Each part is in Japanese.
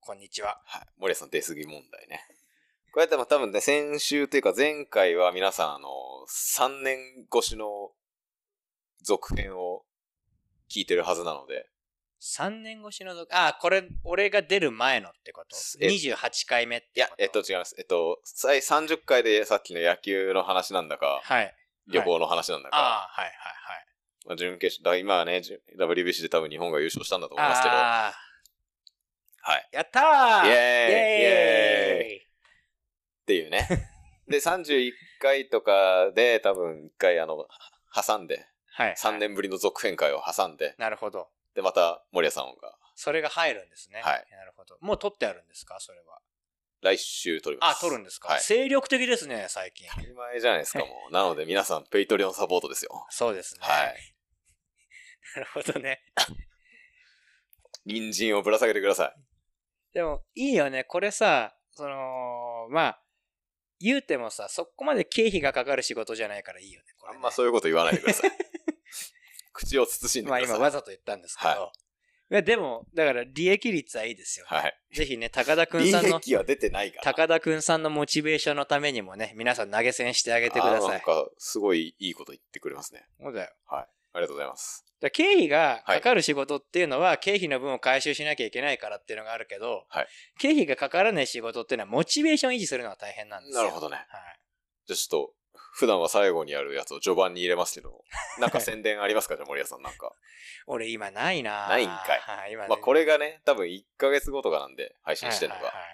こんにちは。 はい。森谷さん出過ぎ問題ね。これやっても多分ね、先週というか前回は皆さん3年越しの続編を聞いてるはずなので。 3年越しのこれ、俺が出る前のってこと ?28 回目ってこと？ いや、違います。30回でさっきの野球の話なんだか、 はい。 旅行の話なんだか。 はいはいはい。 まあ、準決勝、今はね、WBC で多分日本が優勝したんだと思いますけど。はい。 やったーイエーイイエーイっていうね。で、31回とかで多分1回挟んで、はい、3年ぶりの続編会を挟んで。 なるほど。 で、また森谷さんが。 それが入るんですね。 はい。 なるほど。もう撮ってあるんですかそれは。 来週撮ります。 撮るんですか、はい、精力的ですね、最近。 当たり前じゃないですか、もう。なので皆さん、ペイトリオンサポートですよ。 そうですね。 はい。 なるほどね。 人参をぶら下げてください。 でも、いいよね。これさ、言うてもさ、そこまで経費がかかる仕事じゃないからいいよね。これね、 あんまそういうこと言わないでください。口を慎んでください。 今わざと言ったんですけど。はい、いやでも、だから利益率はいいですよね。はい。ぜひね、高田くんさんの。 利益は出てないから。 高田くんさんのモチベーションのためにもね、皆さん投げ銭してあげてください。 なんか、すごいいいこと言ってくれますね。 そうだよ。 はい。ありがとうございます。 経費がかかる仕事っていうのは、経費の分を回収しなきゃいけないからっていうのがあるけど、はい、経費がかからない仕事っていうのはモチベーション維持するのは大変なんですよ。 なるほどね。はい。じゃあちょっと、普段は最後にやるやつを序盤に入れますけど、なんか宣伝ありますかじゃあ森谷さんなんか。 俺今ないなぁ。 ないんかい。はい、今ね、まあこれがね、多分1ヶ月後とかなんで配信してるのが。はい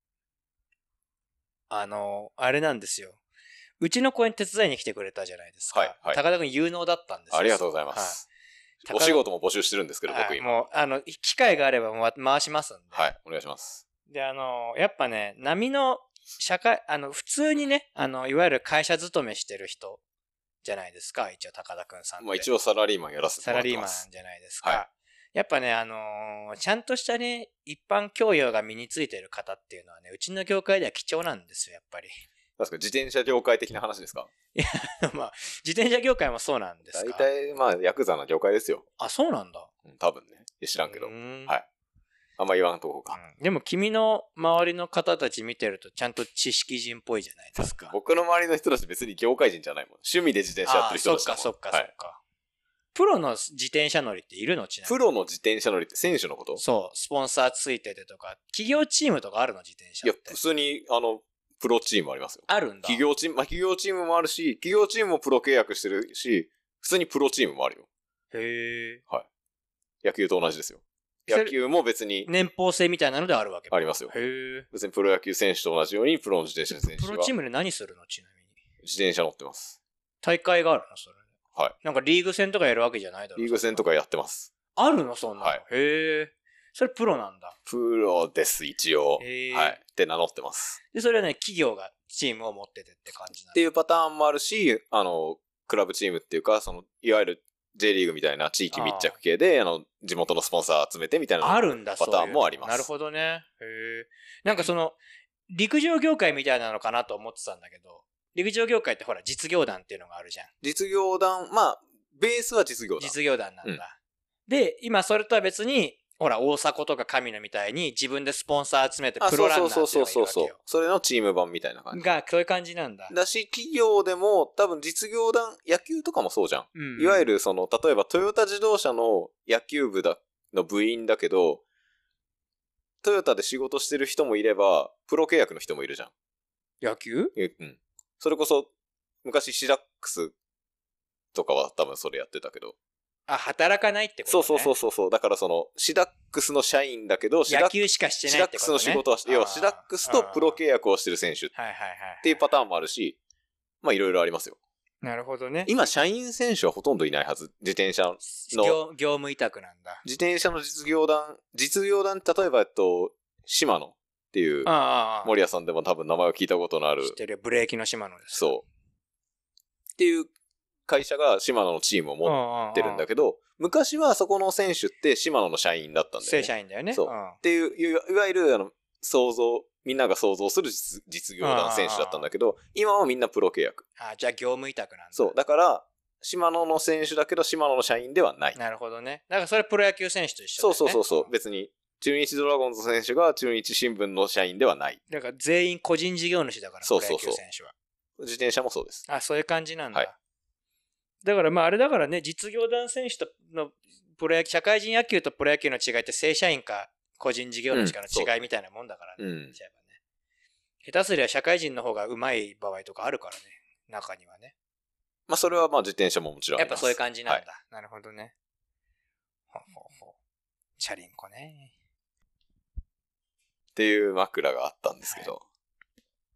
はいはい、あれなんですよ。うちの公園手伝いに来てくれたじゃないですか。はいはい、高田くん有能だったんですよ。 ありがとうございます。はい、お仕事も募集してるんですけど、僕今。 もう、機会があれば回しますんで。 はい、お願いします。 で、やっぱね、波の社会、普通にね、いわゆる会社勤めしてる人じゃないですか、一応高田くんさんって。 まあ一応サラリーマンやらせてもらってます。 サラリーマンじゃないですか。はい、やっぱね、ちゃんとしたね、一般教養が身についてる方っていうのはね、うちの業界では貴重なんですよ、やっぱり。 確か自転車業界的な話ですか？ いや、まあ、自転車業界もそうなんですか？ 大体、まあ、ヤクザな業界ですよ。 あ、そうなんだ。 多分ね。知らんけど。はい。あんま言わんとこか、 でも君の周りの方たち見てるとちゃんと知識人っぽいじゃないですか。 僕の周りの人たち別に業界人じゃないもん。趣味で自転車やってる人たちだもん。 そっか。プロの自転車乗りっているの？ちなみに。 プロの自転車乗りって選手のこと？ そう。スポンサーついててとか、企業チームとかあるの？自転車って。 いや、普通に、プロチームありますよ。 あるんだ。 企業チームもあるし、企業チームもプロ契約してるし、普通にプロチームもあるよ。 へえ。 はい。野球と同じですよ。野球も別に。 年俸制みたいなのであるわけ？ ありますよ。 へえ。 別にプロ野球選手と同じように、プロの自転車選手は。 プロチームで何するの？ちなみに。 自転車乗ってます。 大会があるの？それ。 はい。 なんかリーグ戦とかやるわけじゃないだろう。 リーグ戦とかやってます。 あるの？そんなの。はい。へえ。それプロなんだ。 プロです、一応。はい。って名乗ってます。 で、それはね、企業がチームを持っててって感じなんっていうパターンもあるし、クラブチームっていうか、いわゆる J リーグみたいな地域密着系で、地元のスポンサー集めてみたいなあるんだ、 パターンもあります。 なるほどね。へえ。なんか陸上業界みたいなのかなと思ってたんだけど、陸上業界ってほら、実業団っていうのがあるじゃん。 実業団、まあ、ベースは実業団。 実業団なんだ。で、今それとは別に、ほら、大迫とか神野みたいに自分でスポンサー集めてプロランナーっていうのがいるわけよ。そう。 それのチーム版みたいな感じ。 そういう感じなんだ。 だし、企業でも多分実業団、野球とかもそうじゃん。いわゆる例えばトヨタ自動車の野球部の部員だけど、トヨタで仕事してる人もいれば、プロ契約の人もいるじゃん。 野球？ うん。それこそ、昔シダックスとかは多分それやってたけど。 働かないってことね。 そう。だからシダックスの社員だけど、 野球しかしてないってことね。 シダックスの仕事はして、要はシダックスとプロ契約をしてる選手っていうパターンもあるし、まあいろいろありますよ。 なるほどね。 今、社員選手はほとんどいないはず。自転車の。 業務委託なんだ。 自転車の実業団、例えばシマノっていう、森谷さんでも多分名前を聞いたことのある。 知ってる、ブレーキのシマノです。 そう。っていう会社がシマノのチームを持ってるんだけど、昔はそこの選手ってシマノの社員だったんだよね。 正社員だよね。 そう。っていう、いわゆるみんなが想像する実業団選手だったんだけど、今はみんなプロ契約。 じゃあ業務委託なんだ。 そう。だから、シマノの選手だけど、シマノの社員ではない。 なるほどね。だからそれプロ野球選手と一緒だよね。 そう。別に、 中日ドラゴンズ選手が中日新聞の社員ではない。 だから全員個人事業主だから、 そうそうそう。 プロ野球選手は。 自転車もそうです。 あ、そういう感じなんだ。 はい、 だからまああれだからね、実業団選手とのプロ野球、社会人野球とプロ野球の違いって正社員か個人事業主かの違いみたいなもんだからね。下手すりゃ社会人の方が上手い場合とかあるからね、中にはね。 まあそれはまあ自転車ももちろんあります。 やっぱそういう感じなんだ。はい、なるほどね。チャリンコね。 っていう枕があったんですけど。はい、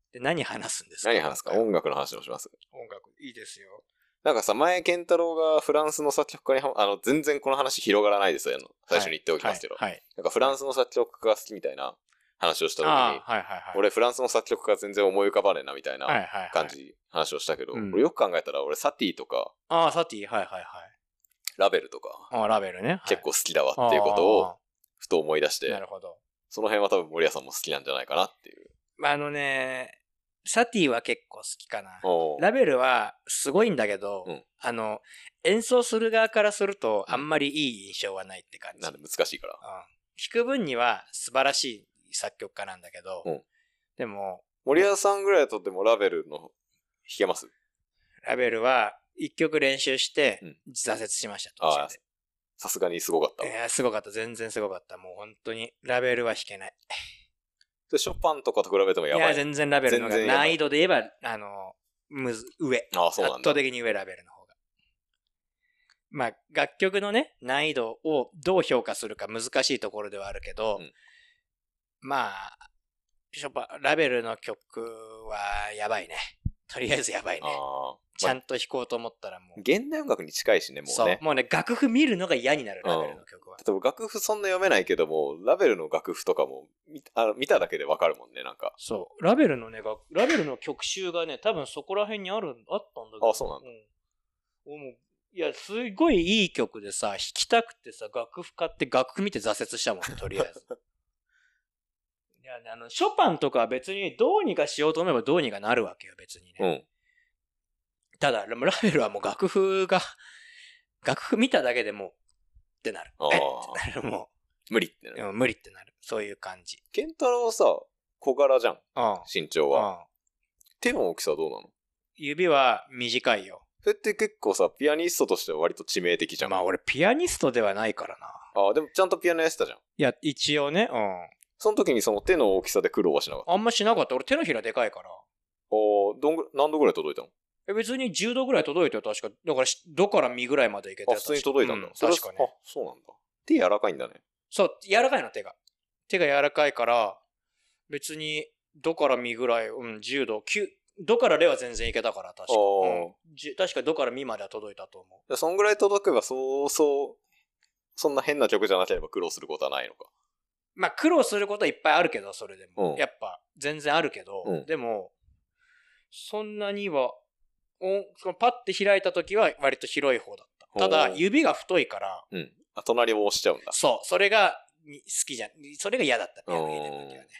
で何話すんですか？ 何話すか？音楽の話をします。 音楽、いいですよ。 なんかさ、前、健太郎がフランスの作曲家に、全然この話広がらないですよ。最初に言っておきますけど。はい。なんかフランスの作曲家が好きみたいな話をした時に、俺フランスの作曲家全然思い浮かばねえなみたいな感じ、話をしたけど、俺よく考えたら俺サティとか、 サティ、 ラベルとか、 ラベルね。 結構好きだわっていうことを、ふと思い出して、 なるほど。 その辺は多分森谷さんも好きなんじゃないかなっていう。 サティは結構好きかな。ラベルはすごいんだけど、演奏する側からするとあんまりいい印象はないって感じ。 なんで難しいから。 弾く分には素晴らしい作曲家なんだけど、でも、 森谷さんぐらいだとでもラベルの弾けます？ ラベルは一曲練習して挫折しました、途中で。 さすがにすごかった。 いや、すごかった。全然すごかった。もう本当にラベルは弾けない。 ショパンとかと比べてもやばい。 いや、全然ラベルの方が難易度で言えば、上。 そうなんだ。 圧倒的に上ラベルの方が。まあ、楽曲のね、難易度をどう評価するか難しいところではあるけど、まあ、ラベルの曲はやばいね。とりあえずやばいね。ちゃんと弾こうと思ったらもう。 現代音楽に近いしね、もうね。 そう。もうね、楽譜見るのが嫌になる、ラベルの曲は。 例えば楽譜そんな読めないけども、ラベルの楽譜とかも見ただけでわかるもんね、なんか。 そう。ラベルの曲集がね、多分そこら辺にあったんだけど。 そうなんだ。 いや、すごいいい曲でさ、弾きたくてさ、楽譜買って楽譜見て挫折したもんね、とりあえず。いや、ショパンとかは別にどうにかしようと思えばどうにかなるわけよ、別にね。ただ、ラベルはもう楽譜見ただけでもう、ってなる。ってなる、もう。無理ってなる。 無理ってなる。そういう感じ。 健太郎さ、小柄じゃん。身長は。手の大きさはどうなの？ 指は短いよ。 それって結構さ、ピアニストとしては割と致命的じゃん。 まあ俺ピアニストではないからな。 でもちゃんとピアノやってたじゃん。 いや、一応ね。 その時にその手の大きさで苦労はしなかった？ あんましなかった。俺手のひらでかいから。 何度ぐらい届いたの？ 別に10度ぐらい届いたよ、確か。だから、どから身ぐらいまでいけたやつ。 普通に届いたんだ。 確かに。 そうなんだ。手柔らかいんだね。 そう、柔らかいの、手が。手が柔らかいから、別に、どから身ぐらい、10度、どからレは全然いけたから、確か。確かどから身までは届いたと思う。 そんぐらい届けば、そんな変な曲じゃなければ苦労することはないのか。 まあ、苦労することはいっぱいあるけど、それでも。やっぱ、全然あるけど、でも、そんなには、そのパッて開いた時は割と広い方だった。ただ、指が太いから。 隣を押しちゃうんだ。 そう。それが好きじゃん。それが嫌だった。ピアノ入れる時はね。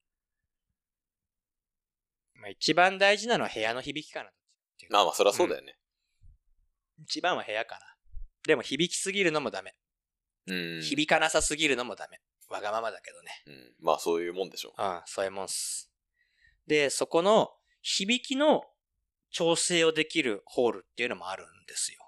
まあ一番大事なのは部屋の響きかな。 まあそりゃそうだよね。 一番は部屋かな。でも響きすぎるのもダメ。響かなさすぎるのもダメ。わがままだけどね。 まあそういうもんでしょう。 そういうもんっす。で、そこの響きの調整をできるホールっていうのもあるんですよ。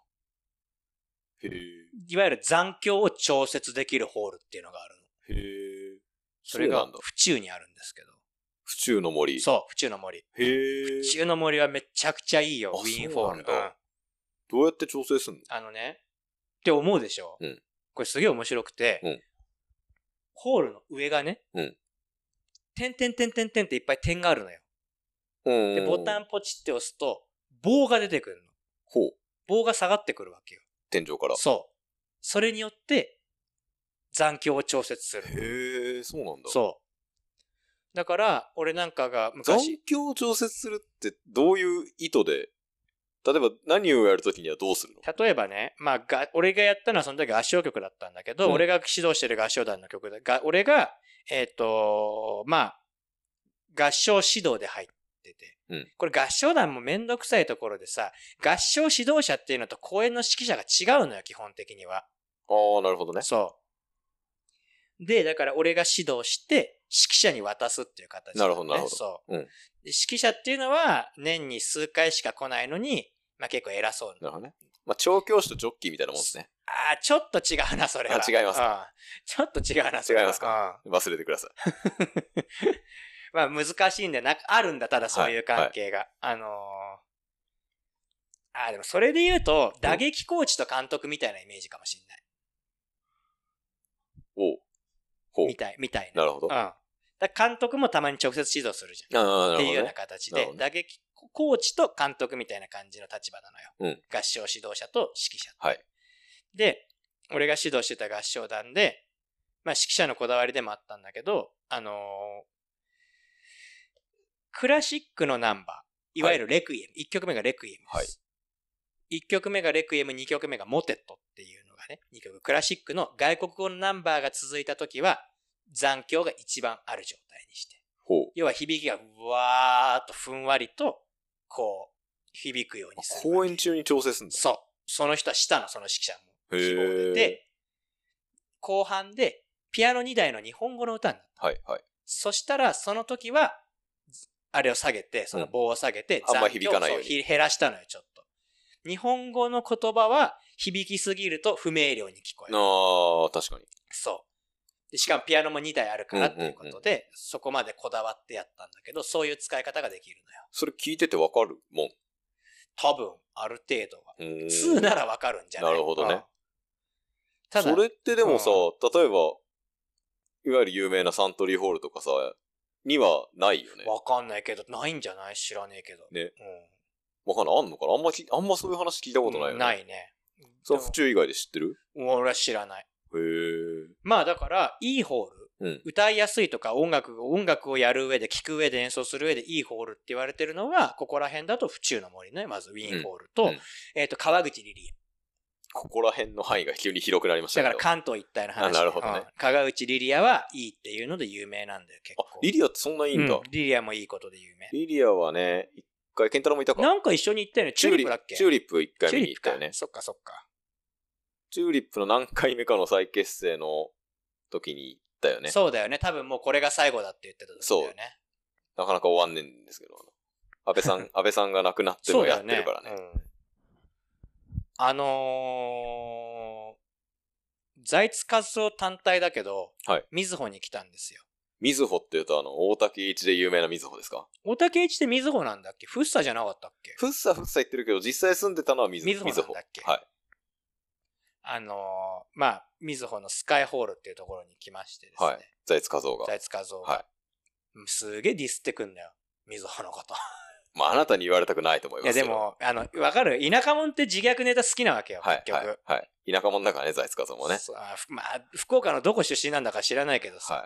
いわゆる残響を調節できるホールっていうのがあるの。それが府中にあるんですけど。 府中の森。 そう、府中の森。府中の森はめちゃくちゃいいよ、ウィーンホール。 どうやって調整すんの？ って思うでしょ。これすげえ面白くて、ホールの上がね、点々点々点っていっぱい点があるのよ。で、ボタンポチって押すと、棒が出てくるの。棒が下がってくるわけよ。 天井から。 そう。それによって、残響を調節する。 へえ、そうなんだ。 そう。だから、俺なんかが昔。 残響を調節するってどういう意図で、例えば何をやるときにはどうするの？ 例えばね、まあ、俺がやったのはその時合唱曲だったんだけど、俺が指導してる合唱団の曲で、俺が、まあ、合唱指導で入ってて、これ合唱団もめんどくさいところでさ、合唱指導者っていうのと公演の指揮者が違うのよ、基本的には。 なるほどね。 そで、だから俺が指導して、指揮者に渡すっていう形、ね。 なるほど、なるほど。 そう。 うん。 で指揮者っていうのは、年に数回しか来ないのに、まあ結構偉そうなるほどね。まあ、調教師とジョッキーみたいなもんですね。 ああ、ちょっと違うな、それは。 違いますか。 ちょっと違うな、それは。 違いますか。忘れてください。 まあ難しいんで、あるんだ、ただそういう関係が。でもそれで言うと、打撃コーチと監督みたいなイメージかもしれない。 ほう。 みたいな。なるほど。 だ監督もたまに直接指導するじゃん。っていうような形で、打撃コーチと監督みたいな感じの立場なのよ。合唱指導者と指揮者。 はい。 で、俺が指導してた合唱団で、まあ指揮者のこだわりでもあったんだけど、クラシックのナンバー、いわゆるレクイエム、1曲目がレクイエムです。1曲目がレクイエム、2曲目がモテットっていうのがね、2曲、クラシックの外国語のナンバーが続いたときは、残響が一番ある状態にして。要は響きがわーっとふんわりと、こう、響くようにする。 公演中に調整するんだ。 そう。その人は下のその指揮者も希望で、後半でピアノ2台の日本語の歌になった。 はいはい。 そしたら、その時は、あれを下げて、その棒を下げて、 あんま響かないように。 減らしたのよ、ちょっと。日本語の言葉は響きすぎると不明瞭に聞こえる。 ああ、確かに。 そう。でしかもピアノも2台あるからっていうことで、そこまでこだわってやったんだけど、そういう使い方ができるのよ。 それ聞いててわかるもん。 多分、ある程度は。2ならわかるんじゃない？ なるほどね。 ただそれってでもさ、例えば、いわゆる有名なサントリーホールとかさ、にはないよね。 わかんないけど、ないんじゃない？知らねえけど。 ね。わかんない。あんのかなあんまそういう話聞いたことないよね。 ないね。 その府中以外で知ってる？ 俺は知らない。 へえ。 まあだから、いいホール、歌いやすいとか音楽をやる上で、聴く上で演奏する上でいいホールって言われてるのは、ここら辺だと府中の森ね。まずウィーンホールと、川口リリア。 ここら辺の範囲が急に広くなりましたけど。 だから関東一帯の話。 なるほどね。 川口リリアはいいっていうので有名なんだよ、結構。 リリアってそんないいんだ。 リリアもいいことで有名。 リリアはね、一回、ケンタロウもいたか。 なんか一緒に行ったよね。チューリップだっけ？ チューリップ一回見に行ったよね。 そっかそっか。 チューリップの何回目かの再結成の時に行ったよね。 そうだよね。多分もうこれが最後だって言ってた時だよね。 そう。なかなか終わんねんですけど。安倍さんが亡くなってもやってるからね。 財津和夫単体だけど、 はい。 みずほに来たんですよ。 みずほって言うと大竹一で有名なみずほですか？ 大竹一でみずほなんだっけ？フッサじゃなかったっけ？ フッサ言ってるけど、実際住んでたのはみずほ。 みずほなんだっけ？ はい。 まあ、みずほのスカイホールっていうところに来ましてですね。はい。 財津和夫が。 財津和夫が。はい。すげえディスってくんだよ。みずほのこと。 まあ、あなたに言われたくないと思いますよ。 いや、でも、わかる？田舎者って自虐ネタ好きなわけよ、結局。 はい。田舎者だからね、財津和夫もね。 まあ、福岡のどこ出身なんだか知らないけどさ。はい。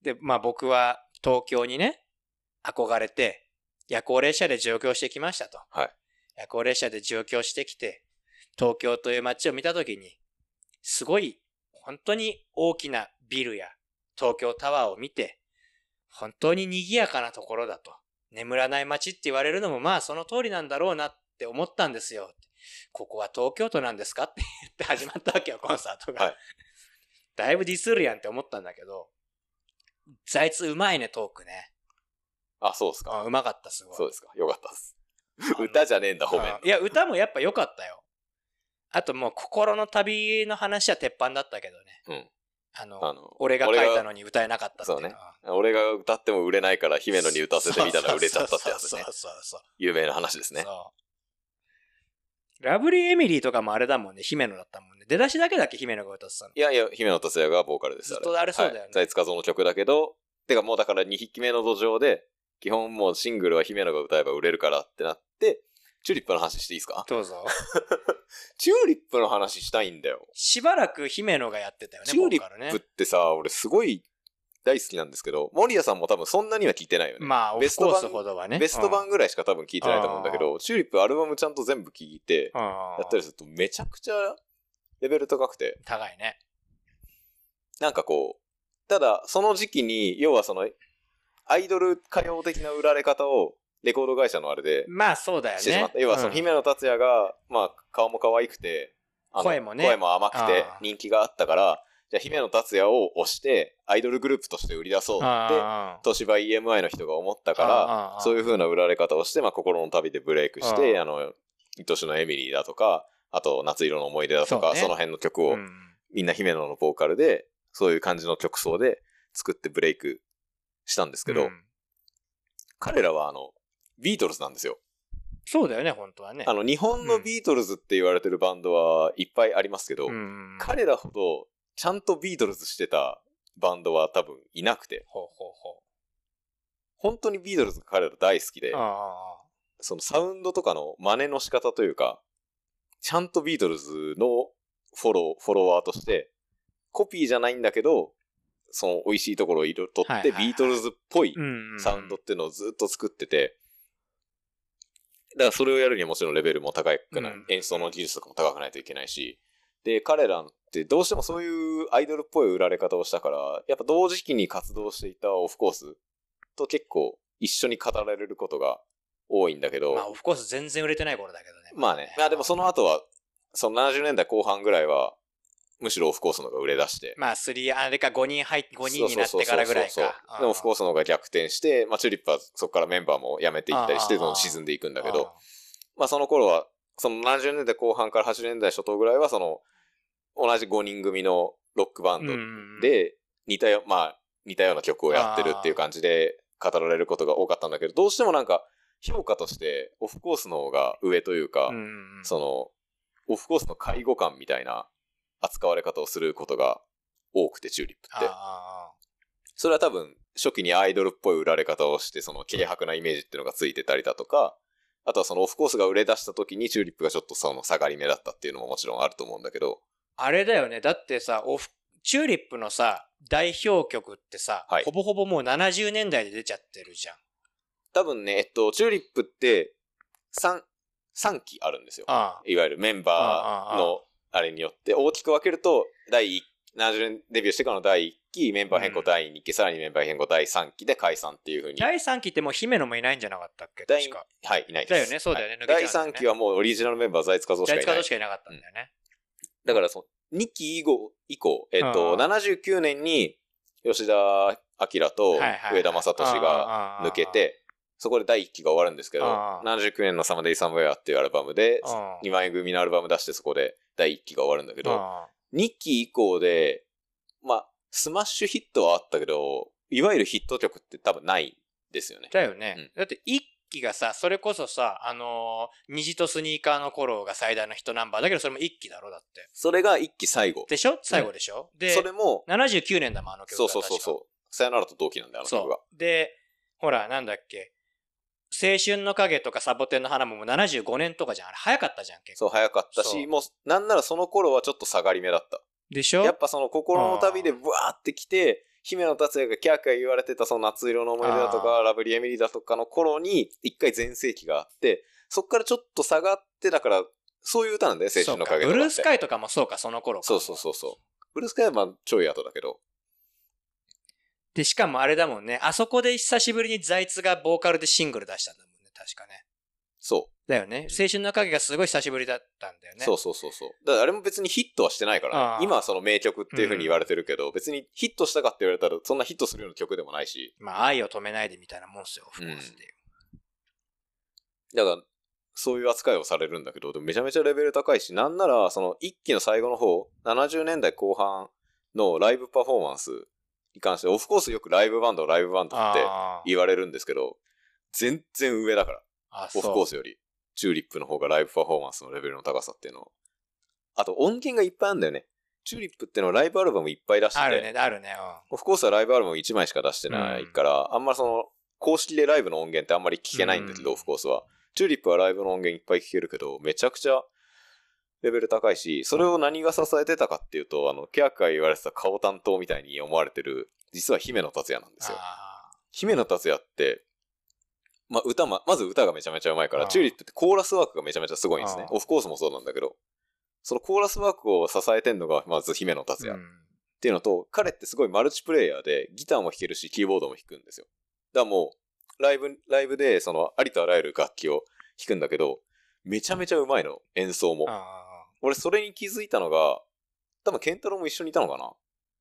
で、まあ僕は東京にね、憧れて、夜行列車で上京してきましたと。 はい。 夜行列車で上京してきて、東京という街を見たときに、すごい、本当に大きなビルや東京タワーを見て、本当に賑やかなところだと。眠らない街って言われるのもまあその通りなんだろうなって思ったんですよ。ここは東京都なんですかって言って始まったわけよ、コンサートが。はい。だいぶディスるやんって思ったんだけど、財津うまいね、トークね。 あ、そうですか。 うまかった、すごい。 そうですか。よかったです。歌じゃねえんだ、褒め。 いや、歌もやっぱ良かったよ。あともう心の旅の話は鉄板だったけどね。俺が書いたのに歌えなかったっていうのは。 そうね。俺が歌っても売れないから姫野に歌わせてみたら売れちゃったってやつね。 そう。 有名な話ですね。 ラブリーエミリーとかもあれだもんね、姫野だったもんね。出だしだけだっけ姫野が歌ってたの。 いや、姫野達也がボーカルです。 ずっとあれそうだよね。 財津和夫の曲だけど、てかもうだから2匹目の土壌で、基本もうシングルは姫野が歌えば売れるからってなって、チューリップの話していいですか？ どうぞ。 チューリップの話したいんだよ。 しばらく姫野がやってたよね、 チューリップってさ、俺すごい大好きなんですけど、森谷さんも多分そんなには聞いてないよね。 まあ、オフコースほどはね。 ベスト版ぐらいしか多分聞いてないと思うんだけど、チューリップアルバムちゃんと全部聞いて、やったりするとめちゃくちゃレベル高くて。 高いね。 なんかこう、ただその時期に、要はその、アイドル歌謡的な売られ方を、レコード会社のあれで。 まあそうだよね。 してしまった。要はその姫野達也が、まあ顔も可愛くて、 声もね。 声も甘くて人気があったから、 じゃあ姫野達也を推して、アイドルグループとして売り出そうって、東芝 EMI の人が思ったから、そういう風な売られ方をして、まあ、心の旅でブレイクして、愛しのエミリーだとか、あと、夏色の思い出だとか、その辺の曲を、みんな姫野のボーカルで、そういう感じの曲奏で作ってブレイクしたんですけど、彼らはビートルズなんですよ。 そうだよね、本当はね。 日本のビートルズって言われてるバンドはいっぱいありますけど、彼らほどちゃんとビートルズしてたバンドは多分いなくて、本当にビートルズが彼ら大好きで、そのサウンドとかの真似の仕方というか、ちゃんとビートルズのフォロワーとして、コピーじゃないんだけど、その美味しいところを取ってビートルズっぽいサウンドっていうのをずっと作ってて、だからそれをやるにはもちろんレベルも高くない、演奏の技術とかも高くないといけないし、で、彼らってどうしてもそういうアイドルっぽい売られ方をしたから、やっぱ同時期に活動していたオフコースと結構一緒に語られることが多いんだけど。 まあオフコース全然売れてない頃だけどね。 まあね。まあでもその後は、その70年代後半ぐらいは、むしろオフコースの方が売れ出して。 まああれか5人になってからぐらいか。 でもオフコースの方が逆転して、まあチューリップはそこからメンバーも辞めていったりして、どんどん沈んでいくんだけど、まあその頃は、その70年代後半から80年代初頭ぐらいは、その、同じ5人組のロックバンドで、似たような曲をやってるっていう感じで語られることが多かったんだけど、どうしてもなんか、評価として、オフコースの方が上というか、その、オフコースの介護官みたいな扱われ方をすることが多くて、チューリップって。それは多分、初期にアイドルっぽい売られ方をして、その、軽薄なイメージっていうのがついてたりだとか、あとはそのオフコースが売れ出した時にチューリップがちょっとその下がり目だったっていうのももちろんあると思うんだけど。 あれだよね。だってさ、チューリップのさ、代表曲ってさ、ほぼほぼもう70年代で出ちゃってるじゃん。 多分ね、チューリップって3期あるんですよ。いわゆるメンバーのあれによって大きく分けると、70年デビューしてからの第1期、メンバー変更第2期、さらにメンバー変更第3期で解散っていう風に。 第3期ってもう姫野もいないんじゃなかったっけ？確か。 はい、いないです。 だよね、そうだよね。 はい、第3期はもうオリジナルメンバー財津和夫しかいない。 財津和夫しかいなかったんだよね。 だから2期以降、79年に吉田明と上田正俊が抜けて、そこで第1期が終わるんですけど、79年のサマデイサムウェアっていうアルバムで、2枚組のアルバム出してそこで第1期が終わるんだけど、2期以降で、まあ、スマッシュヒットはあったけど、いわゆるヒット曲って多分ないんですよね。 だよね。だって1期がさ、それこそさ、虹とスニーカーの頃が最大のヒットナンバーだけど、それも1期だろ、だって。 それが1期最後。 でしょ？最後でしょ？で、 それも、 79年だもん、あの曲が。 そう。さよならと同期なんだよ、あの曲が。 で、ほら、なんだっけ。青春の影とかサボテンの花ももう75年とかじゃん。あれ早かったじゃん、結構。 そう、早かったし、もう、なんならその頃はちょっと下がり目だった。 でしょ？ やっぱその心の旅でブワーって来て、姫野達也がキャーキャー言われてたその夏色の思い出だとか、ラブリーエミリーだとかの頃に、一回全盛期があって、そっからちょっと下がって、だから、そういう歌なんだよ、青春の影とか。 ブルースカイとかもそうか、その頃か。 そう。ブルースカイはまあちょい後だけど。 で、しかもあれだもんね。あそこで久しぶりに財津がボーカルでシングル出したんだもんね。確かね。 そう。 だよね。青春の影がすごい久しぶりだったんだよね。 そう。だからあれも別にヒットはしてないからね。今はその名曲っていう風に言われてるけど、別にヒットしたかって言われたらそんなヒットするような曲でもないし。 まあ、愛を止めないでみたいなもんっすよ、オフコースでいう。 だから、そういう扱いをされるんだけど、でもめちゃめちゃレベル高いし、なんなら、その一期の最後の方、70年代後半のライブパフォーマンスに関して、オフコースよくライブバンドって言われるんですけど、全然上だから。オフコースより。チューリップの方がライブパフォーマンスのレベルの高さっていうのを。あと音源がいっぱいあるんだよね。チューリップってのはライブアルバムいっぱい出してて。 あるね。 オフコースはライブアルバム1枚しか出してないから、あんまその、公式でライブの音源ってあんまり聞けないんだけど、オフコースは。チューリップはライブの音源いっぱい聞けるけど、めちゃくちゃレベル高いし、それを何が支えてたかっていうと、キャーキャー言われてた顔担当みたいに思われてる、実は姫野達也なんですよ。姫野達也って、まず歌がめちゃめちゃうまいから、チューリップってコーラスワークがめちゃめちゃすごいんですね。オフコースもそうなんだけど、そのコーラスワークを支えてんのが、まず姫野達也。っていうのと、彼ってすごいマルチプレイヤーで、ギターも弾けるし、キーボードも弾くんですよ。だからもう、ライブで、その、ありとあらゆる楽器を弾くんだけど、めちゃめちゃうまいの、演奏も。俺、それに気づいたのが、多分、ケンタロウも一緒にいたのかな。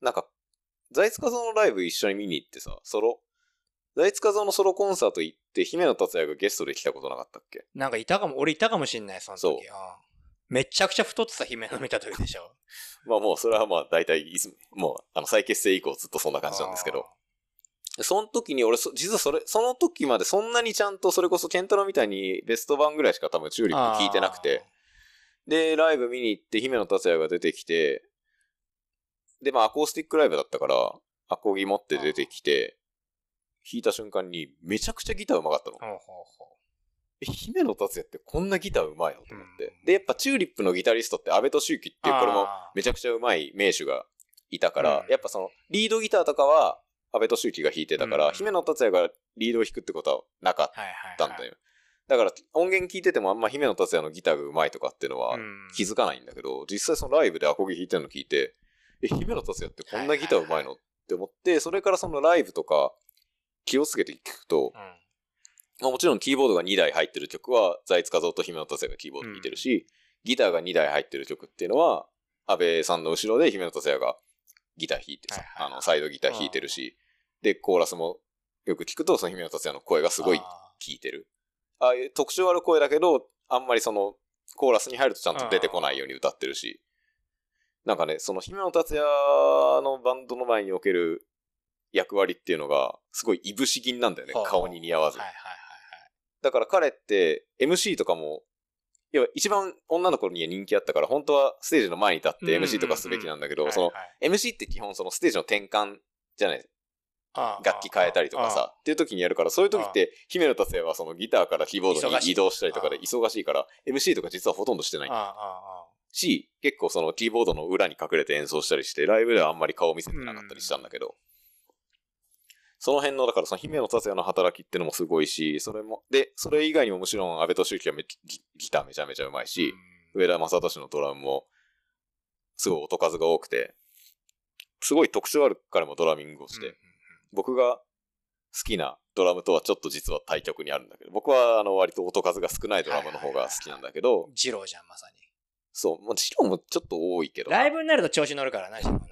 なんか、財津和夫のライブ一緒に見に行ってさ、財津和夫のソロコンサート行って、姫野達也がゲストで来たことなかったっけ？ なんか俺いたかもしんない、その時。 そう。 めちゃくちゃ太ってた姫野見た時でしょ。 まあもうそれはまあ大体もう再結成以降ずっとそんな感じなんですけど。その時に俺実はその時までそんなにちゃんとそれこそケンタロウみたいにベスト版ぐらいしか多分チューリップ聞いてなくて。で、ライブ見に行って姫野達也が出てきて、で、まあアコースティックライブだったから、アコギ持って出てきて、弾いた瞬間にめちゃくちゃギター上手かったの。姫野達也ってこんなギター上手いのと思って。で、やっぱチューリップのギタリストって安部俊之っていうこれもめちゃくちゃ上手い名手がいたから、やっぱそのリードギターとかは安部俊之が弾いてたから、姫野達也がリードを弾くってことはなかったんだよ。だから音源聞いててもあんま姫野達也のギターが上手いとかっていうのは気づかないんだけど、実際そのライブでアコギ弾いてるの聞いて、姫野達也ってこんなギター上手いのって思って、それからそのライブとか気をつけて聞くと、まあ、もちろんキーボードが2台入ってる曲は財津和夫と姫野達也がキーボード弾いてるし、ギターが2台入ってる曲っていうのは安部さんの後ろで姫野達也がギター弾いてさ、サイドギター弾いてるし、でコーラスもよく聞くとその姫野達也の声がすごい効いてる。ああいう特徴ある声だけど、あんまりそのコーラスに入るとちゃんと出てこないように歌ってるし、なんかね、その姫野達也のバンドの前における役割っていうのがすごいいぶし銀なんだよね、顔に似合わず。だから彼って MC とかも、要は一番女の子には人気あったから、本当はステージの前に立って MC とかすべきなんだけど、その MC って基本そのステージの転換じゃない。楽器変えたりとかさ、っていう時にやるから、そういう時って姫野達也はそのギターからキーボードに移動したりとかで忙しいから、MC とか実はほとんどしてない。し、結構そのキーボードの裏に隠れて演奏したりして、ライブではあんまり顔見せてなかったりしたんだけど、その辺の、だからその姫野達也の働きってのもすごいし、それ以外にももちろん安部俊之はギターめちゃめちゃうまいし、上田正俊のドラムもすごい音数が多くて、すごい特徴ある彼もドラミングをして、僕が好きなドラムとはちょっと実は対極にあるんだけど、僕は割と音数が少ないドラムの方が好きなんだけど、 ジローじゃんまさに。 そう、ジローもちょっと多いけど。 ライブになると調子乗るからな、ジローな。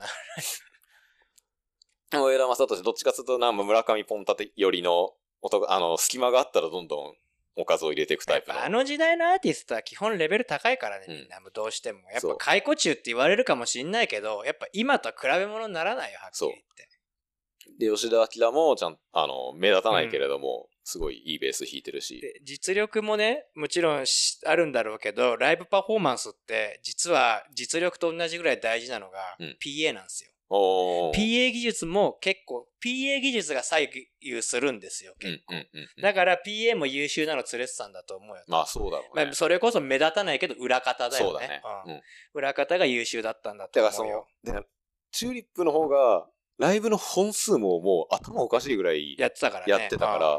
上田正俊どっちかというと村上ポンタテ寄りの隙間があったらどんどんおかずを入れていくタイプの。 あの時代のアーティストは基本レベル高いからね、みんなどうしても。やっぱ解雇中って言われるかもしんないけど、やっぱ今とは比べ物にならないよ、はっきり言って。 で、吉田明もちゃん目立たないけれども、すごいいいベース弾いてるし。 で実力もね、もちろんあるんだろうけど、ライブパフォーマンスって実は実力と同じぐらい大事なのが PA なんですよ。PA 技術も結構、PA 技術が左右するんですよ、結構。だから PA も優秀なの連れてたんだと思うよ。 まあそうだろうね。 まあ、それこそ目立たないけど裏方だよね。 そうだね。 裏方が優秀だったんだと思うよ。 だからチューリップの方が、ライブの本数ももう頭おかしいぐらいやってたから、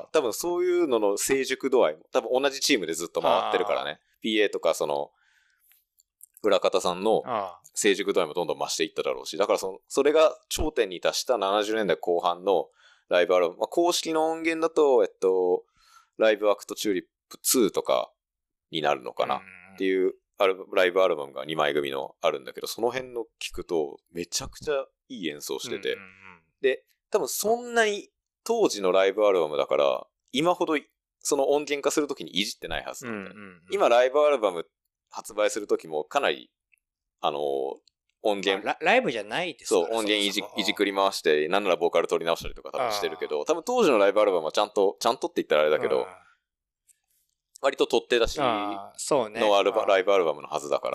多分そういうのの成熟度合いも、多分同じチームでずっと回ってるからね。PA とか裏方さんの成熟度合いもどんどん増していっただろうし、だからそれが頂点に達した70年代後半のライブアルバム、公式の音源だと、ライブアクトチューリップ2とかになるのかなっていうライブアルバムが2枚組のあるんだけど、その辺の聞くとめちゃくちゃいい演奏してて、で、多分そんなに当時のライブアルバムだから、今ほどその音源化するときにいじってないはずなんだよ。今ライブアルバム発売するときもかなり、音源、 ライブじゃないですから。そう、音源いじくり回して、なんならボーカル取り直したりとか多分してるけど、多分当時のライブアルバムはちゃんとって言ったらあれだけど、割と取って出しのライブアルバムのはずだから、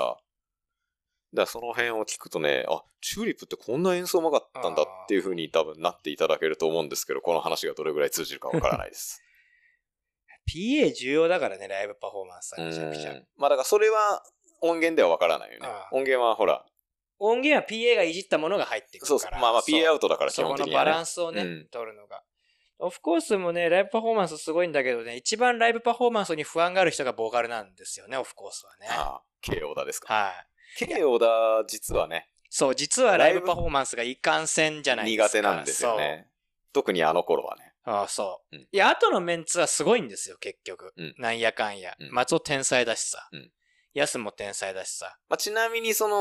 その辺を聞くとね、チューリップってこんな演奏うまかったんだっていう風に多分なっていただけると思うんですけど、この話がどれぐらい通じるかわからないです。 PA 重要だからね、ライブパフォーマンスはめちゃくちゃ。 まあだからそれは音源ではわからないよね。音源はほら。 音源は PA がいじったものが入ってくるから。 そう、まあ PA アウトだから基本的には、ね。 そこのバランスをね、取るのが。オフコースもね、ライブパフォーマンスすごいんだけどね、一番ライブパフォーマンスに不安がある人がボーカルなんですよね、オフコースはね。 K オーダーですか。 はい。 K オーダー実はね。 そう、実はライブパフォーマンスがいかんせんじゃないですか。 苦手なんですよね。特にあの頃はね。 そう。いや、後のメンツはすごいんですよ、結局。なんやかんや。松尾天才だしさ。ヤスも天才だしさ。 ちなみに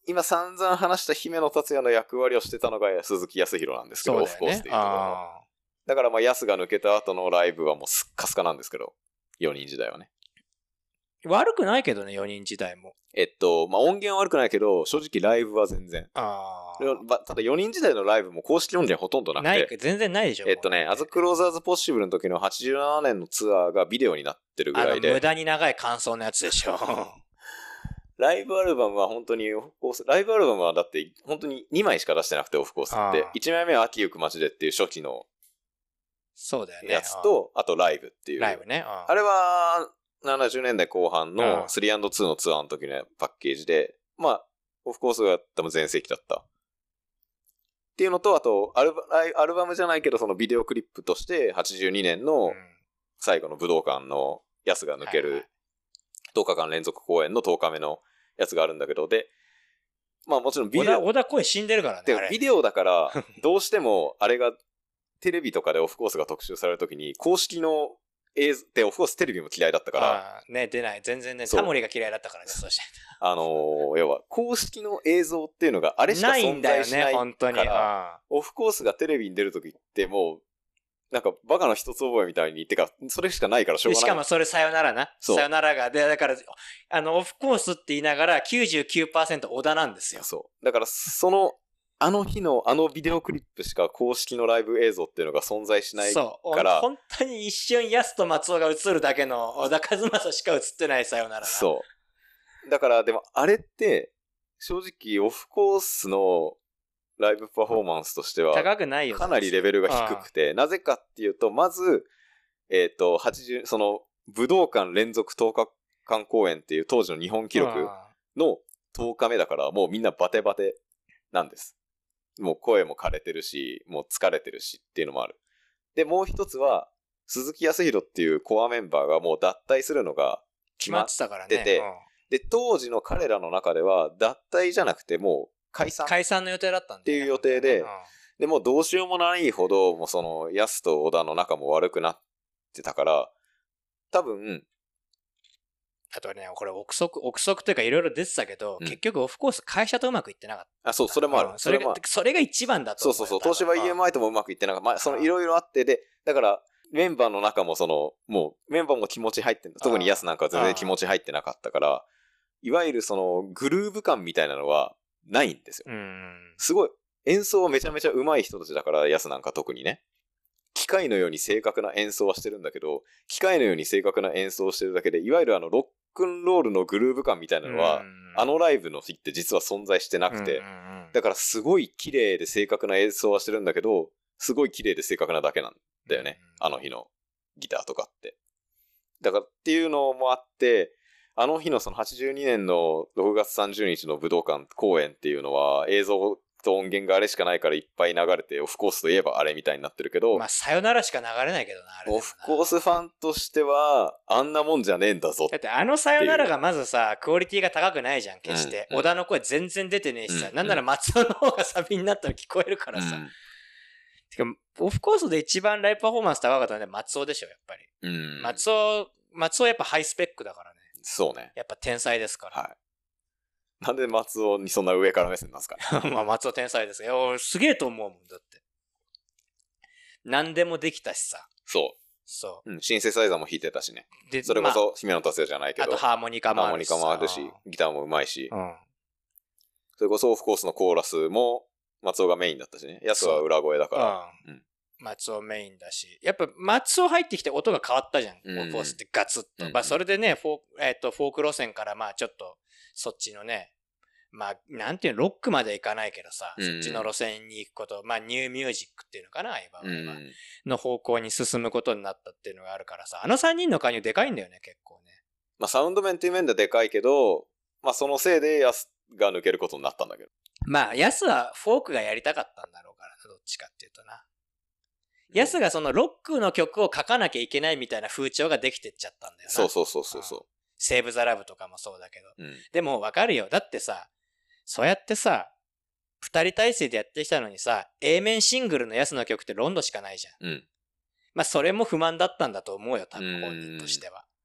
今散々話した姫野達也の役割をしてたのが鈴木康弘なんですけど、オフコースっていうところの。だからまあ安が抜けた後のライブはもうスッカスカなんですけど、4人時代はね。 悪くないけどね、4人時代も。 まあ音源は悪くないけど、正直ライブは全然。ただ4人時代のライブも公式音源ほとんどなくて。 ない、全然ないでしょ。 アズクローザーズポッシブルの時の87年のツアーがビデオになってるぐらいで。 無駄に長い感想のやつでしょ。 ライブアルバムは本当にオフコース、ライブアルバムはだって本当に2枚しか出してなくてオフコースって。1枚目は秋行く街でっていう初期のそうだよね。 やつと、あとライブっていう。 ライブね。 あれは70年代後半の 3&2 のツアーの時のパッケージで、まあ、オフコースが多分全盛期だった。っていうのと、あとアルバムじゃないけどそのビデオクリップとして82年の最後の武道館のヤスが抜ける10日間連続公演の10日目のやつがあるんだけど、で、まあもちろんビデオ。 小田声死んでるからね。 ビデオだから、どうしてもあれがテレビとかでオフコースが特集されるときに、公式の映像でオフコーステレビも嫌いだったから。 ね、出ない。全然ね、タモリが嫌いだったからね、そうして。 要は、公式の映像っていうのがあれしか存在しないから。ないんだよね、本当に。オフコースがテレビに出るときってもう、なんかバカの一つ覚えみたいに言ってか、それしかないからしょうがない。しかもそれさよならな。さよならが。で、だから、オフコースって言いながら 99% 小田なんですよ。 そう。だから、あの日のビデオクリップしか公式のライブ映像っていうのが存在しないから。そう。 本当に一瞬ヤスと松尾が映るだけの小田和正しか映ってないさよならな。 そう。だから、でもあれって、正直オフコースのライブパフォーマンスとしては、 高くないよ。 かなりレベルが低くて、なぜかっていうと、まず、その、武道館連続10日間公演っていう当時の日本記録の10日目だから、もうみんなバテバテなんです。もう声も枯れてるし、もう疲れてるしっていうのもある。で、もう一つは、鈴木康弘っていうコアメンバーがもう脱退するのが決まってて、 決まってたからね。 で、当時の彼らの中では、脱退じゃなくてもう、解散の予定だったんだ、ね、 っていう予定で、でもうどうしようもないほど、もうその、ヤスと小田の仲も悪くなってたから、多分、 あとね、これ憶測というかいろいろ出てたけど、結局オフコース会社とうまくいってなかった。 そう、それもある。 それが一番だと思う。そう、東芝 EMI ともうまくいってなかった。まあ、そのいろいろあって、で、だから、メンバーの中ももう、メンバーも気持ち入ってんだ。特にヤスなんかは全然気持ち入ってなかったから、いわゆるその、グルーヴ感みたいなのは、ないんですよ。すごい、演奏はめちゃめちゃ上手い人たちだから、ヤスなんか特にね。機械のように正確な演奏はしてるんだけど、機械のように正確な演奏をしてるだけで、いわゆるロックンロールのグルーヴ感みたいなのは、ライブの日って実は存在してなくて、だからすごい綺麗で正確な演奏はしてるんだけど、すごい綺麗で正確なだけなんだよね。あの日のギターとかって。だからっていうのもあって、あの日のその82年の6月30日の武道館公演っていうのは映像と音源があれしかないからいっぱい流れて、オフコースといえばあれみたいになってるけど。 まあ、さよならしか流れないけどな、あれ。 オフコースファンとしては、あんなもんじゃねえんだぞ。 だってさよならがまずさ、クオリティが高くないじゃん、決して。小田の声全然出てねえしさ、なんなら松尾の方がサビになったら聞こえるからさ。てか、オフコースで一番ライブパフォーマンス高かったのは松尾でしょ、やっぱり。松尾やっぱハイスペックだからね。 そうね。 やっぱ天才ですから。 はい。なんで松尾にそんな上から目線なんですかね。まあ松尾天才ですよ。すげえと思うもん、だって。何でもできたしさ。 そう。シンセサイザーも弾いてたしね。で、それこそ姫野達也じゃないけど。 あとハーモニカもあるし。 ハーモニカもあるし、ギターも上手いし。それこそオフコースのコーラスも松尾がメインだったしね。ヤスは裏声だから。 松尾メインだし。やっぱ松尾入ってきて音が変わったじゃん。オフコースってガツッと。まあそれでね、フォーク路線からまあちょっとそっちのね、まあなんていうの、ロックまでいかないけどさ、そっちの路線に行くこと、まあニューミュージックっていうのかな、今の方向に進むことになったっていうのがあるからさ、あの3人の加入でかいんだよね、結構ね。 まあサウンド面っていう面ではでかいけど、まあそのせいでヤスが抜けることになったんだけど。 まあヤスはフォークがやりたかったんだろうからな、どっちかっていうとな。ヤスがそのロックの曲を書かなきゃいけないみたいな風潮ができてっちゃったんだよな。 そう。 セーブ・ザ・ラブとかもそうだけど。でもわかるよ。だってさ、そうやってさ、二人体制でやってきたのにさ、A 面シングルのヤスの曲ってロンドしかないじゃん。まあそれも不満だったんだと思うよ、多分本人としては。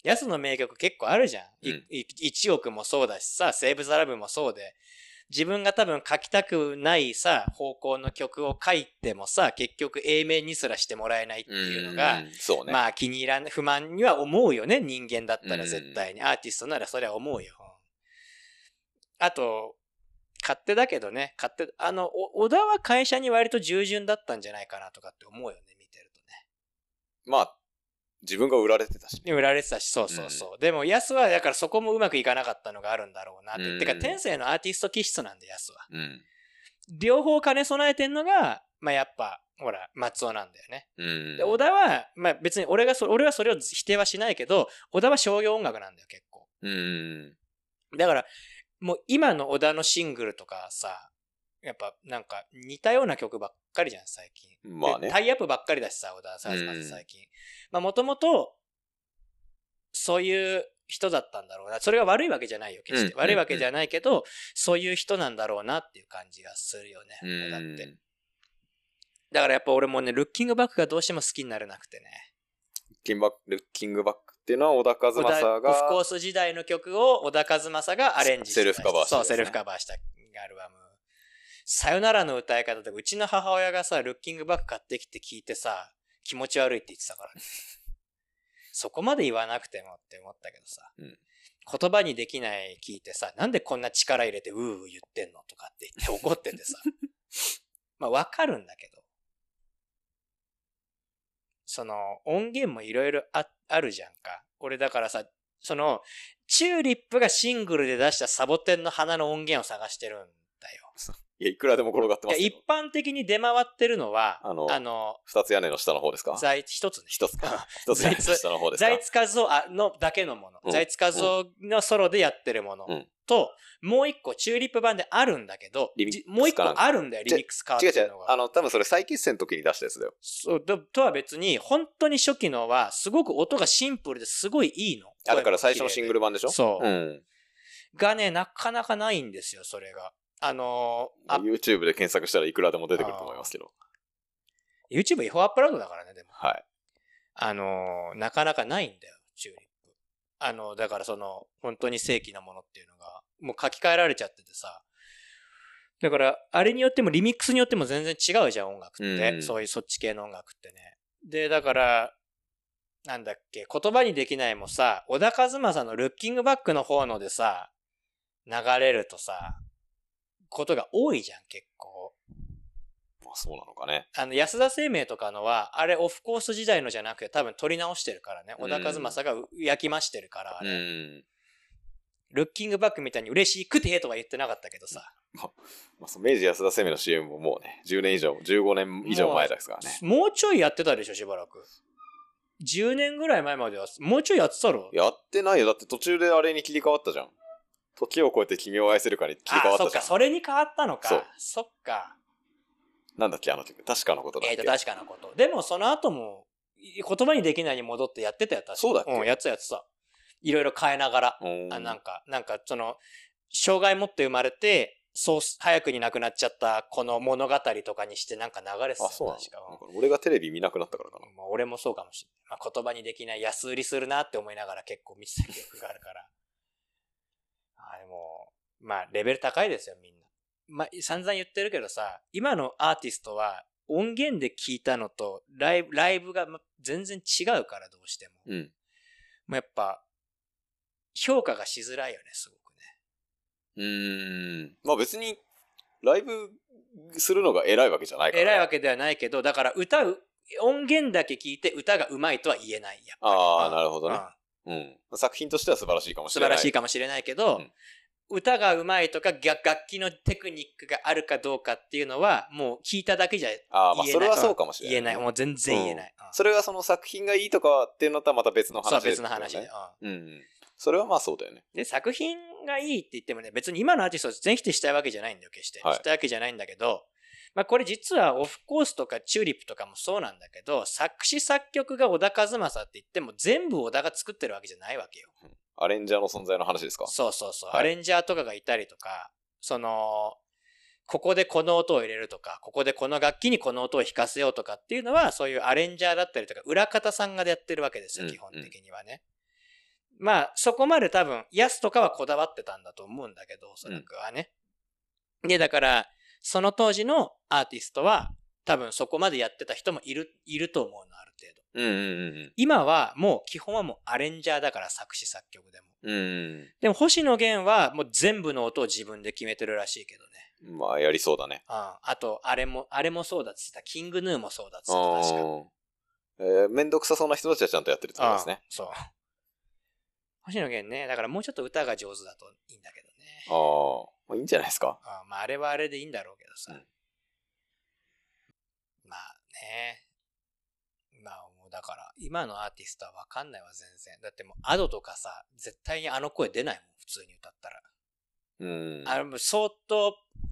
ヤスの名曲結構あるじゃん。 うん 1億もそうだしさ、セーブ・ザ・ラブもそうで、自分が多分書きたくないさ、方向の曲を書いてもさ、結局 A 面にすらしてもらえないっていうのが、 そうね。 まあ気に入らん、不満には思うよね、人間だったら絶対に。アーティストならそれは思うよ。あと、勝手だけどね、小田は会社に割と従順だったんじゃないかなとかって思うよね、見てるとね。 まあ、自分が売られてたし、 売られてたし、そうそうそう。でも、ヤスは、だからそこもうまくいかなかったのがあるんだろうなって。てか、天性のアーティスト気質なんで、ヤスは。両方兼ね備えてんのが、まあやっぱ、ほら、松尾なんだよね。で、小田は、まあ別に俺はそれを否定はしないけど、小田は商業音楽なんだよ、結構。だから、もう今の小田のシングルとかさ、やっぱなんか似たような曲ばっかりじゃん、最近。 まあね。 タイアップばっかりだしさ、小田さん、最近。まあもともと、そういう人だったんだろうな。それが悪いわけじゃないよ、決して。悪いわけじゃないけど、そういう人なんだろうなっていう感じがするよね。だって。だからやっぱ俺もね、ルッキングバックがどうしても好きになれなくてね。 ルッキングバックっていうのは小田和正が。 オフコース時代の曲を小田和正がアレンジして。 セルフカバーした、 そう、セルフカバーしたアルバム。さよならの歌い方で、うちの母親がさ、ルッキングバック買ってきて聞いてさ、気持ち悪いって言ってたからね。そこまで言わなくてもって思ったけどさ、言葉にできない聞いてさ、なんでこんな力入れて言ってんのとかって言って怒っててさ。まあわかるんだけど。その音源もいろいろあるじゃんか。俺だからさ、その、チューリップがシングルで出したサボテンの花の音源を探してるんだよ。 いや、いくらでも転がってますよ。 一般的に出回ってるのは、 二つ屋根の下の方ですか？ 一つね。 一つか。一つ屋根の下の方ですか？ 財津和夫のだけのもの。財津和夫のソロでやってるものと、もう一個チューリップ版であるんだけど、もう一個あるんだよ、リミックス変わってるのが。 違う。多分それ再結成の時に出したやつだよ。 そう、とは別に、本当に初期のは、すごく音がシンプルですごいいいの。 だから最初のシングル版でしょ？ そう。がね、なかなかないんですよ、それが。 YouTube で検索したらいくらでも出てくると思いますけど。 YouTube 違法アップロードだからね、でも。 はい。 なかなかないんだよ、チューリップ。だから本当に正規なものっていうのが、もう書き換えられちゃっててさ。だから、あれによっても、リミックスによっても全然違うじゃん、音楽って。そういうそっち系の音楽ってね。で、だから、なんだっけ、言葉にできないもさ、小田和正のルッキングバックの方のでさ、流れるとさ、ことが多いじゃん、結構。 まあそうなのかね。 安田生命とかのは、あれオフコース時代のじゃなくて多分撮り直してるからね。小田和正が焼き増してるから、あれ。ルッキングバックみたいに嬉しくてとは言ってなかったけどさ。 まあ、明治安田生命の CM ももうね、10年以上、15年以上前ですからね。 もうちょいやってたでしょ、しばらく。10年ぐらい前までは、もうちょいやってたろ？ やってないよ。だって途中であれに切り替わったじゃん。時を超えて君を愛せるかに切り替わったじゃん。 そっか、それに変わったのか。そっか。 なんだっけ、あの曲。確かなことだっけ。 確かなこと。でもその後も、言葉にできないに戻ってやってたよ、確か。 そうだっけ？ やってた。いろいろ変えながら。なんか、障害持って生まれて、そう、早くに亡くなっちゃったこの物語とかにしてなんか流れてた。 そうなんか俺がテレビ見なくなったからかな。 俺もそうかもしれない。言葉にできない安売りするなって思いながら結構見てた記憶があるから。でも、レベル高いですよ、みんな。散々言ってるけどさ、今のアーティストは音源で聞いたのとライブが全然違うからどうしても。やっぱ、評価がしづらいよね、すごくね。 まあ別に、ライブするのが偉いわけじゃないから、ね。 偉いわけではないけど、だから音源だけ聞いて歌が上手いとは言えない。やっぱり。 なるほどね。作品としては素晴らしいかもしれない。 素晴らしいかもしれないけど、歌が上手いとか楽器のテクニックがあるかどうかっていうのは、もう聞いただけじゃ言えない。 それはそうかもしれない。 言えない。もう全然言えない。 それがその作品がいいとかっていうのとはまた別の話で、 そう、別の話で。 それはまあそうだよね。 で、作品がいいって言ってもね、別に今のアーティストを全否定したいわけじゃないんだよ、決して。したいわけじゃないんだけど、これ実はオフコースとかチューリップとかもそうなんだけど、作詞作曲が小田和正って言っても全部小田が作ってるわけじゃないわけよ。 アレンジャーの存在の話ですか？ そう。アレンジャーとかがいたりとか、ここでこの音を入れるとか、ここでこの楽器にこの音を弾かせようとかっていうのは、そういうアレンジャーだったりとか、裏方さんがやってるわけですよ、基本的にはね。 まあ、そこまで多分、ヤスとかはこだわってたんだと思うんだけど、おそらくはね。で、だから、その当時のアーティストは、多分そこまでやってた人もいると思うの、ある程度。今はもう、基本はもうアレンジャーだから作詞作曲でも。でも、星野源はもう全部の音を自分で決めてるらしいけどね。 まあ、やりそうだね。 あと、あれもそうだって言った。キングヌーもそうだって言ってた、 確か。めんどくさそうな人たちはちゃんとやってるってことですね。 そう。星野源ね、だからもうちょっと歌が上手だといいんだけどね。 まあいいんじゃないですか。 まああれはあれでいいんだろうけどさ。まあね。まあもうだから、今のアーティストはわかんないわ、全然。だってもうアドとかさ、絶対にあの声出ないもん、普通に歌ったら。相当、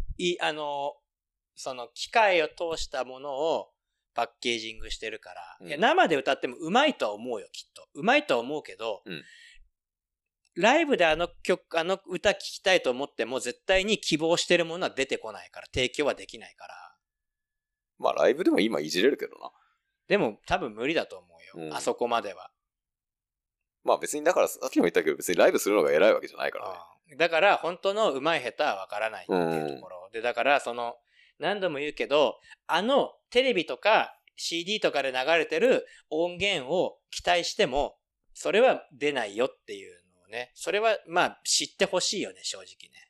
その機械を通したものをパッケージングしてるから、いや生で歌っても上手いとは思うよ、きっと。上手いとは思うけど、ライブであの歌聴きたいと思っても絶対に希望してるものは出てこないから、提供はできないから。 まあライブでも今いじれるけどな。 でも多分無理だと思うよ、あそこまでは。 まあ別にだからさっきも言ったけど別にライブするのが偉いわけじゃないからね。 だから本当の上手い下手はわからないっていうところ。で、だから何度も言うけど、テレビとか CD とかで流れてる音源を期待しても、それは出ないよっていうのをね。それは、まあ、知ってほしいよね、正直ね。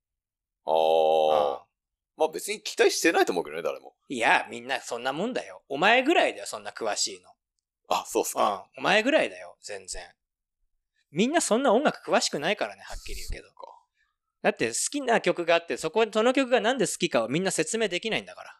まあ別に期待してないと思うけどね、誰も。 いや、みんなそんなもんだよ。お前ぐらいだよ、そんな詳しいの。 そうっすか。 お前ぐらいだよ、全然。みんなそんな音楽詳しくないからね、はっきり言うけど。だって好きな曲があって、その曲がなんで好きかをみんな説明できないんだから。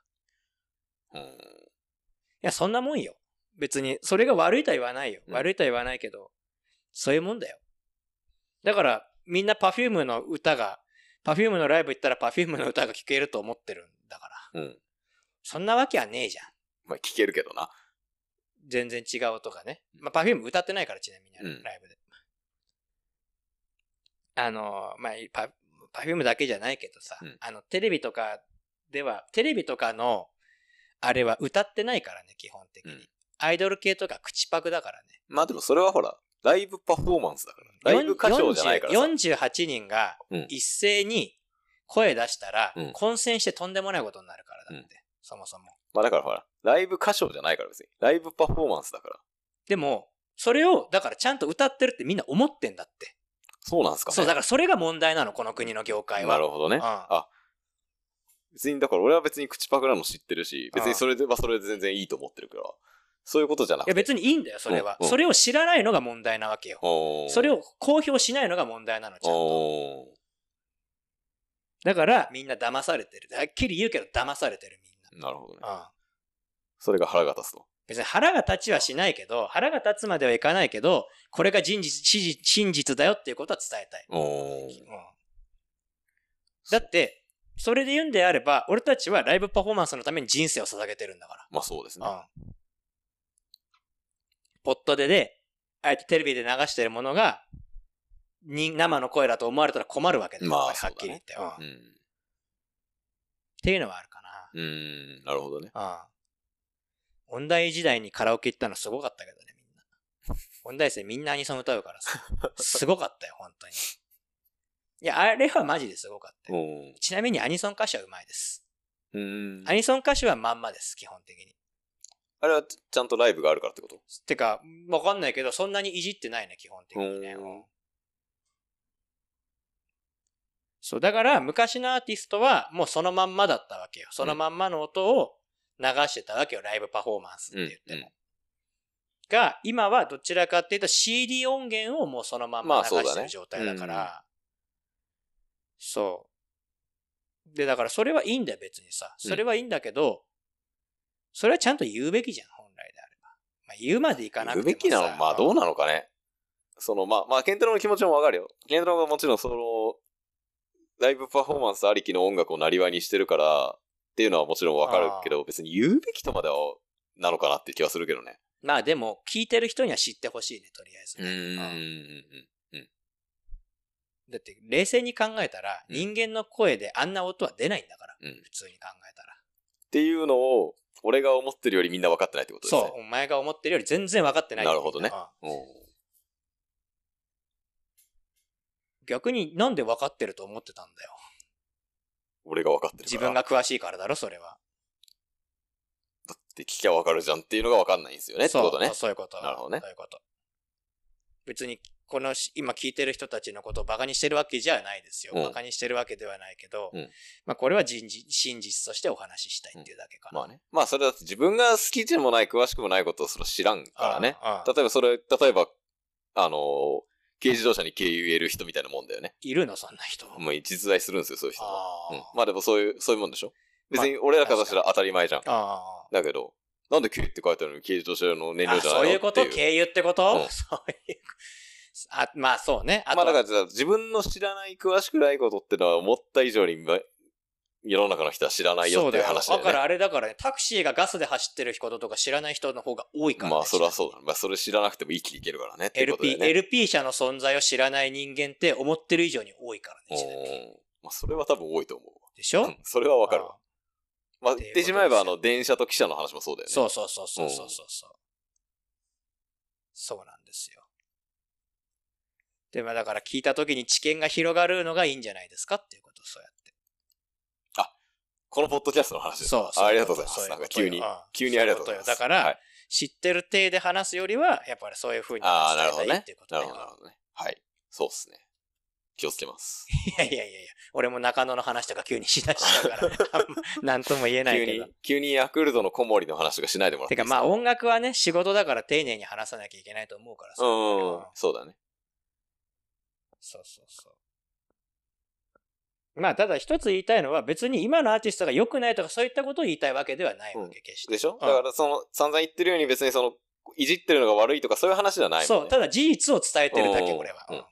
いや、そんなもんよ。別に、それが悪いとは言わないよ。悪いとは言わないけど、そういうもんだよ。だから、みんな Perfume の歌が、Perfume のライブ行ったら Perfume の歌が聴けると思ってるんだから。そんなわけはねえじゃん。 まあ聴けるけどな。 全然違う音がね。まあ Perfume 歌ってないから、ちなみに、ライブで。まあ、Perfume だけじゃないけどさ、テレビとかでは、テレビとかの、あれは歌ってないからね、基本的に。アイドル系とか口パクだからね。 まあでもそれはほら、ライブパフォーマンスだから。ライブ歌唱じゃないからさ。 48人が一斉に声出したら、混戦してとんでもないことになるからだって、そもそも。 まあだからほら、ライブ歌唱じゃないから別に。ライブパフォーマンスだから。 でも、それを、だからちゃんと歌ってるってみんな思ってんだって。 そうなんすかね。 そう、だからそれが問題なの、この国の業界は。 なるほどね。別に、だから俺は別に口パクなの知ってるし、別にそれではそれで全然いいと思ってるから。そういうことじゃなくて。 いや別にいいんだよ、それは。それを知らないのが問題なわけよ。それを公表しないのが問題なの、ちゃんと。だから、みんな騙されてる。はっきり言うけど騙されてる、みんな。 なるほどね。それが腹が立つと。 別に腹が立ちはしないけど、腹が立つまではいかないけど、これが真実だよっていうことは伝えたい。だって、それで言うんであれば、俺たちはライブパフォーマンスのために人生を捧げてるんだから。 まあそうですね。 ポットで、あえてテレビで流してるものが、生の声だと思われたら困るわけだよ。はっきり言って。っていうのはあるかな。 なるほどね。 音大時代にカラオケ行ったのすごかったけどね、みんな。音大生みんなアニソン歌うからさ。すごかったよ、本当に。いや、あれはマジですごかったよ。ちなみにアニソン歌手はうまいです。アニソン歌手はまんまです、基本的に。 あれはちゃんとライブがあるからってこと？ てか、わかんないけど、そんなにいじってないね、基本的にね。そう、だから昔のアーティストはもうそのまんまだったわけよ。そのまんまの音を流してたわけよ、ライブパフォーマンスって言っても。が、今はどちらかっていうと CD 音源をもうそのまんま流してる状態だから。そう。で、だからそれはいいんだよ、別にさ。それはいいんだけど、それはちゃんと言うべきじゃん、本来であれば。まあ、言うまでいかなくてもさ。 言うべきなの？まあどうなのかね。まあ、ケンタロウの気持ちもわかるよ。ケンタロウがもちろんライブパフォーマンスありきの音楽をなりわいにしてるから、っていうのはもちろんわかるけど、別に言うべきとまでは、なのかなって気はするけどね。 まあでも、聞いてる人には知ってほしいね、とりあえず。だって、冷静に考えたら、人間の声であんな音は出ないんだから。普通に考えたら。 っていうのを、俺が思ってるよりみんな分かってないってことですね。 そう、お前が思ってるより全然分かってない。 なるほどね。 逆になんで分かってると思ってたんだよ。 俺が分かってるから。 自分が詳しいからだろ、それは。 だって聞きゃ分かるじゃんっていうのが分かんないんですよねってことね。 そういうこと。 なるほどね。 そういうこと。別に、今聞いてる人たちのことをバカにしてるわけじゃないですよ。バカにしてるわけではないけど、まあこれは真実としてお話ししたいっていうだけかな。 まあね。まあそれだって自分が好きでもない、詳しくもないことをそれ知らんからね。例えば、軽自動車に軽油入れる人みたいなもんだよね。 いるのそんな人。 まあ実在するんですよ、そういう人は。まあでもそういうもんでしょ。別に俺らからしたら当たり前じゃん。だけど、なんで軽って書いてあるのに軽自動車の燃料じゃないのっていう。 そういうこと？軽油ってこと？そういう。まあそうね。 まあだから自分の知らない詳しくないことってのは思った以上に世の中の人は知らないよっていう話だよね。 だからあれだからね、タクシーがガスで走ってることとか知らない人の方が多いからね。 まあそれはそうだね。まあそれ知らなくても生きていけるからねってことでね。 LP 車の存在を知らない人間って思ってる以上に多いからね。まあそれは多分多いと思う。 でしょ？ それはわかるわ。まあ言ってしまえば電車と汽車の話もそうだよね。 そう。そうなんですよ。で、まあだから聞いた時に知見が広がるのがいいんじゃないですかっていうこと、そうやって。 このポッドキャストの話ですか？ありがとうございます。なんか急にありがとうございます。 だから、知ってる体で話すよりは、やっぱりそういう風に伝えたいっていうことなるほどね。はい。そうですね。気をつけます。 いや。俺も中野の話とか急にしだしたから、なんとも言えないけど。 急にヤクルトの小森の話とかしないでもらっていいですか？ てかまあ音楽はね、仕事だから丁寧に話さなきゃいけないと思うからさ。 そうだね。 そう。まあただ一つ言いたいのは別に今のアーティストが良くないとかそういったことを言いたいわけではないわけ、決して。 でしょ？だから散々言ってるように別にいじってるのが悪いとかそういう話じゃないもんね。 そう、ただ事実を伝えてるだけ、これは。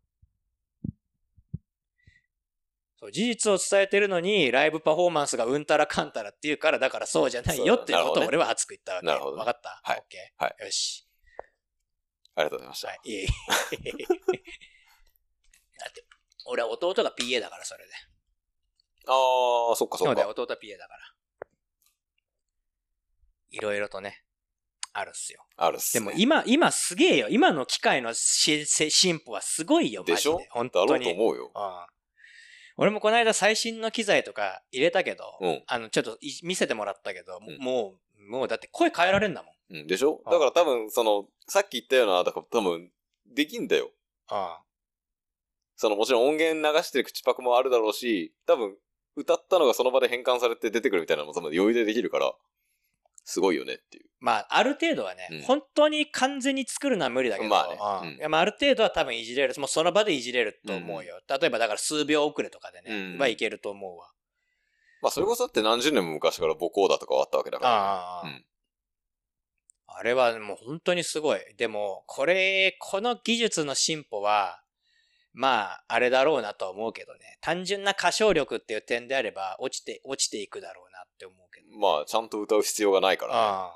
そう事実を伝えてるのに、ライブパフォーマンスがうんたらかんたらっていうから、だからそうじゃないよっていうことを俺は熱く言ったわけ。なるほど。わかった？ はい。 オッケー。 はい。 よし。 ありがとうございました。 はい。いえ。だって、俺は弟が PA だから、それで。 ああ、そっか。 そうだよ、弟は PA だから。いろいろとね、あるっすよ。 あるっす、 ね。でも今すげえよ。今の機械の進歩はすごいよ、マジで。 でしょ？ 本当に。 だろうと思うよ。 俺もこの間最新の機材とか入れたけど、ちょっと見せてもらったけど、もうだって声変えられんだもん。でしょ？だから多分、さっき言ったような、だから多分、できんだよ。もちろん音源流してる口パクもあるだろうし、多分、歌ったのがその場で変換されて出てくるみたいなのも多分余裕でできるから、すごいよねっていう。 まあ、ある程度はね、本当に完全に作るのは無理だけど、まあね。ある程度は多分いじれる。もうその場でいじれると思うよ。例えばだから数秒遅れとかでね、はいけると思うわ。 まあ、それこそって何十年も昔からボコーダとかはあったわけだから。 あれはもう本当にすごい。でも、この技術の進歩は、まあ、あれだろうなとは思うけどね。単純な歌唱力っていう点であれば、落ちていくだろうなって思うけど。 まあ、ちゃんと歌う必要がないからね。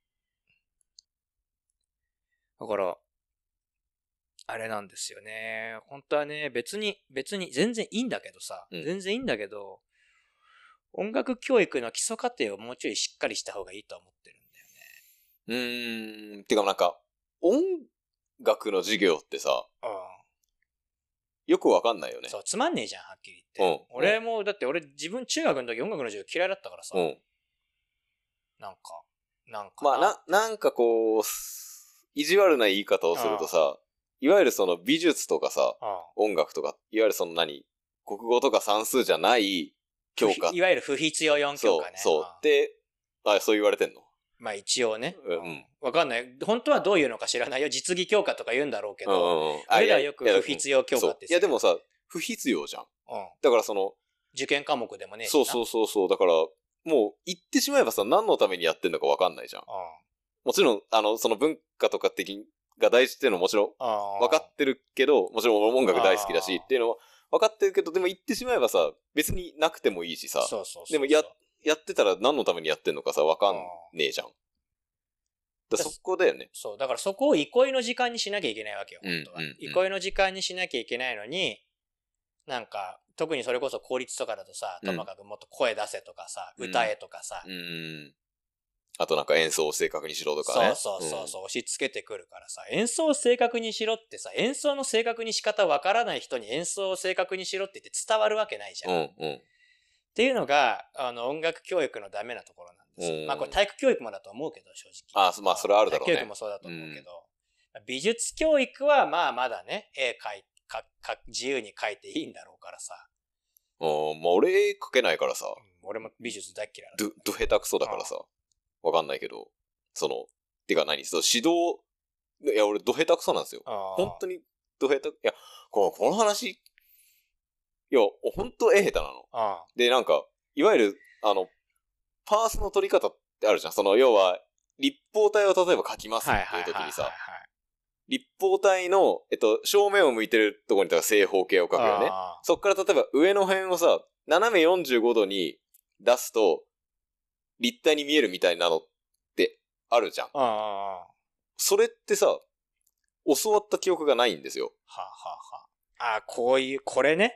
だから、あれなんですよね。本当はね、別に全然いいんだけどさ、全然いいんだけど、音楽教育の基礎過程をもうちょいしっかりした方がいいと思ってるんだよね。てかなんか、音楽の授業ってさ、よくわかんないよね。 そう、つまんねえじゃん、はっきり言って。だって俺自分中学の時音楽の授業嫌いだったからさ。なんか。 まあなんかこう、意地悪な言い方をするとさ、いわゆる美術とかさ、音楽とか、いわゆる国語とか算数じゃない教科。 いわゆる不必要4教科ね。 そう。で、そう言われてんの？ まあ一応ね。わかんない。本当はどういうのか知らないよ。実技教科とか言うんだろうけど、俺らよく不必要教科って。 いやでもさ、不必要じゃん。だから受験科目でもね。 そう。だから、もう言ってしまえばさ、何のためにやってんのかわかんないじゃん。もちろん、文化とか的が大事っていうのはもちろん分かってるけど、もちろん音楽大好きだしっていうのは分かってるけど、でも言ってしまえばさ、別になくてもいいしさ、でもやってたら何のためにやってんのかさ、分かんねえじゃん。そこだよね。 そう。だからそこを憩いの時間にしなきゃいけないわけよ、本当は。憩いの時間にしなきゃいけないのに、なんか、特にそれこそ公立とかだとさ、ともかくもっと声出せとかさ、歌えとかさ、 あとなんか演奏を正確にしろとかね。 そう、押し付けてくるからさ、演奏を正確にしろってさ、演奏の正確に仕方わからない人に演奏を正確にしろって言って伝わるわけないじゃん。っていうのが、音楽教育のダメなところなんですよ。まあこれ体育教育もだと思うけど、正直。 まあそれはあるだろうね。 体育教育もそうだと思うけど、美術教育はまあまだね、自由に描いていいんだろうからさ。 まあ俺描けないからさ。 俺も美術大嫌いだ。ど下手くそだからさ。わかんないけど。てか何指導、いや俺ど下手くそなんですよ。本当にど下手、いや、この話、いや、本当下手なの。で、なんか、いわゆる、パースの取り方ってあるじゃん。要は、立方体を例えば描きますっていう時にさ、立方体の、正面を向いてるところに正方形を描くよね。そっから例えば上の辺をさ、斜め45度に出すと、立体に見えるみたいなのってあるじゃん。それってさ、教わった記憶がないんですよ。 これね。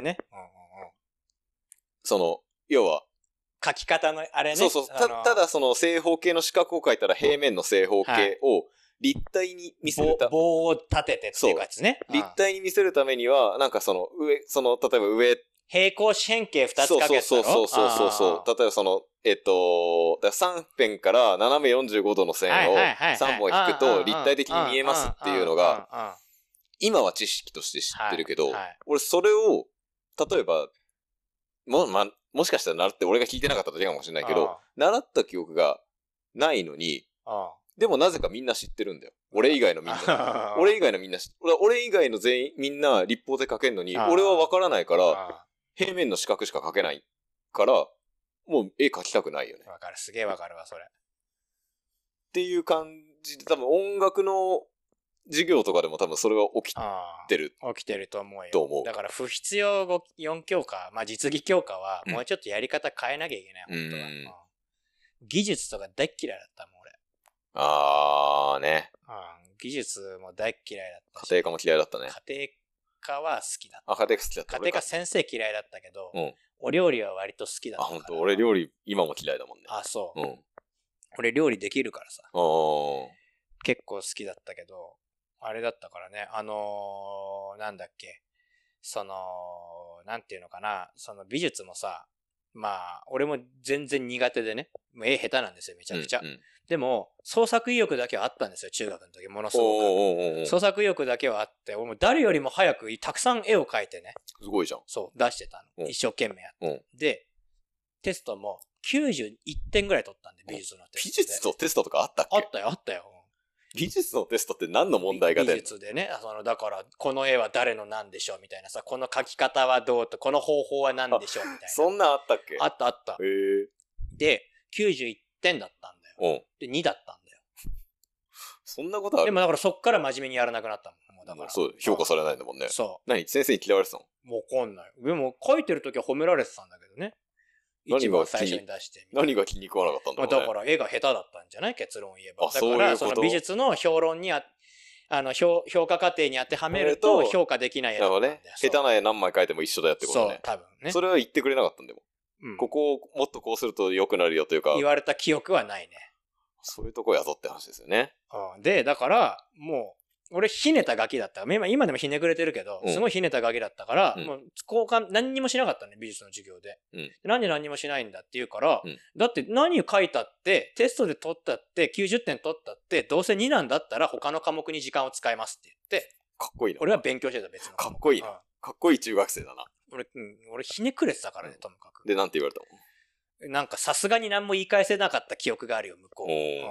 要は、 書き方のあれね。 そう。ただ正方形の四角を描いたら平面の正方形を立体に見せるため、 棒を立ててっていうやつね。 立体に見せるためには、なんか例えば上、 平行四辺形2つかけたろ。 そう。例えば3辺から斜め45度の線を3本引くと立体的に見えますっていうのが、今は知識として知ってるけど、俺それを、例えば、もしかしたら習って俺が聞いてなかっただけかもしれないけど、習った記憶がないのに、でもなぜかみんな知ってるんだよ。俺以外のみんな。俺以外の全員みんな立方体描けんのに、俺は分からないから、平面の四角しか描けないから、もう絵描きたくないよね。 わかる。すげえわかるわ、それ。 っていう感じで、多分音楽の授業とかでも多分それは起きてる。 起きてると思うよ。だから不必要4教科、まあ実技教科はもうちょっとやり方変えなきゃいけない、本当は。技術とか大嫌いだったもん、俺。 ね。 技術も大嫌いだったし。 家庭科も嫌いだったね。 家庭科は好きだった。 家庭科好きだった。 家庭科先生嫌いだったけど、お料理は割と好きだったから。 本当俺料理今も嫌いだもんね。 そう。俺料理できるからさ。結構好きだったけど、あれだったからね、なんだっけ、なんていうのかな、美術もさ、まあ、俺も全然苦手でね、絵下手なんですよ、めちゃくちゃ。でも、創作意欲だけはあったんですよ、中学の時、ものすごく。創作意欲だけはあって、俺も誰よりも早くたくさん絵を描いてね。 すごいじゃん。 そう、出してたの。一生懸命やって。で、テストも91点ぐらい取ったんで、美術のテストで。 美術のテストとかあったっけ？ あったよ。 美術のテストって何の問題が出るの？ 美術でね、だから、この絵は誰の何でしょうみたいなさ、この描き方はどうと、この方法は何でしょうみたいな。 そんなあったっけ？ あった。で、91点だったんだよ。で、2だったんだよ。 そんなことある？ でもだからそっから真面目にやらなくなったもん。だから。 そう、評価されないんだもんね。 そう。 何？先生に嫌われてたの？ わかんない。でも、書いてる時は褒められてたんだけどね。一番最初に出して。 何が気に食わなかったんだろうね。 だから絵が下手だったんじゃない？結論を言えば。だからその美術の評論に評価過程に当てはめると評価できない絵だったんだよ。 下手な絵何枚描いても一緒だよってことね。 そう、多分ね。 それは言ってくれなかったんだよ。ここをもっとこうすると良くなるよというか。 言われた記憶はないね。 そういうとこやぞって話ですよね。 で、だから、もう、俺ひねたガキだった。今でもひねくれてるけど、すごいひねたガキだったから、もう交換何にもしなかったね、美術の授業で。なんで何にもしないんだって言うから、だって何を書いたって、テストで取ったって、90点取ったって、どうせ2なんだったら他の科目に時間を使いますって言って、 かっこいいな。 俺は勉強してた、別の。 かっこいいな。かっこいい中学生だな。 俺ひねくれてたからね、ともかく。 で、なんて言われたの？なんかさすがに何も言い返せなかった記憶があるよ、向こう。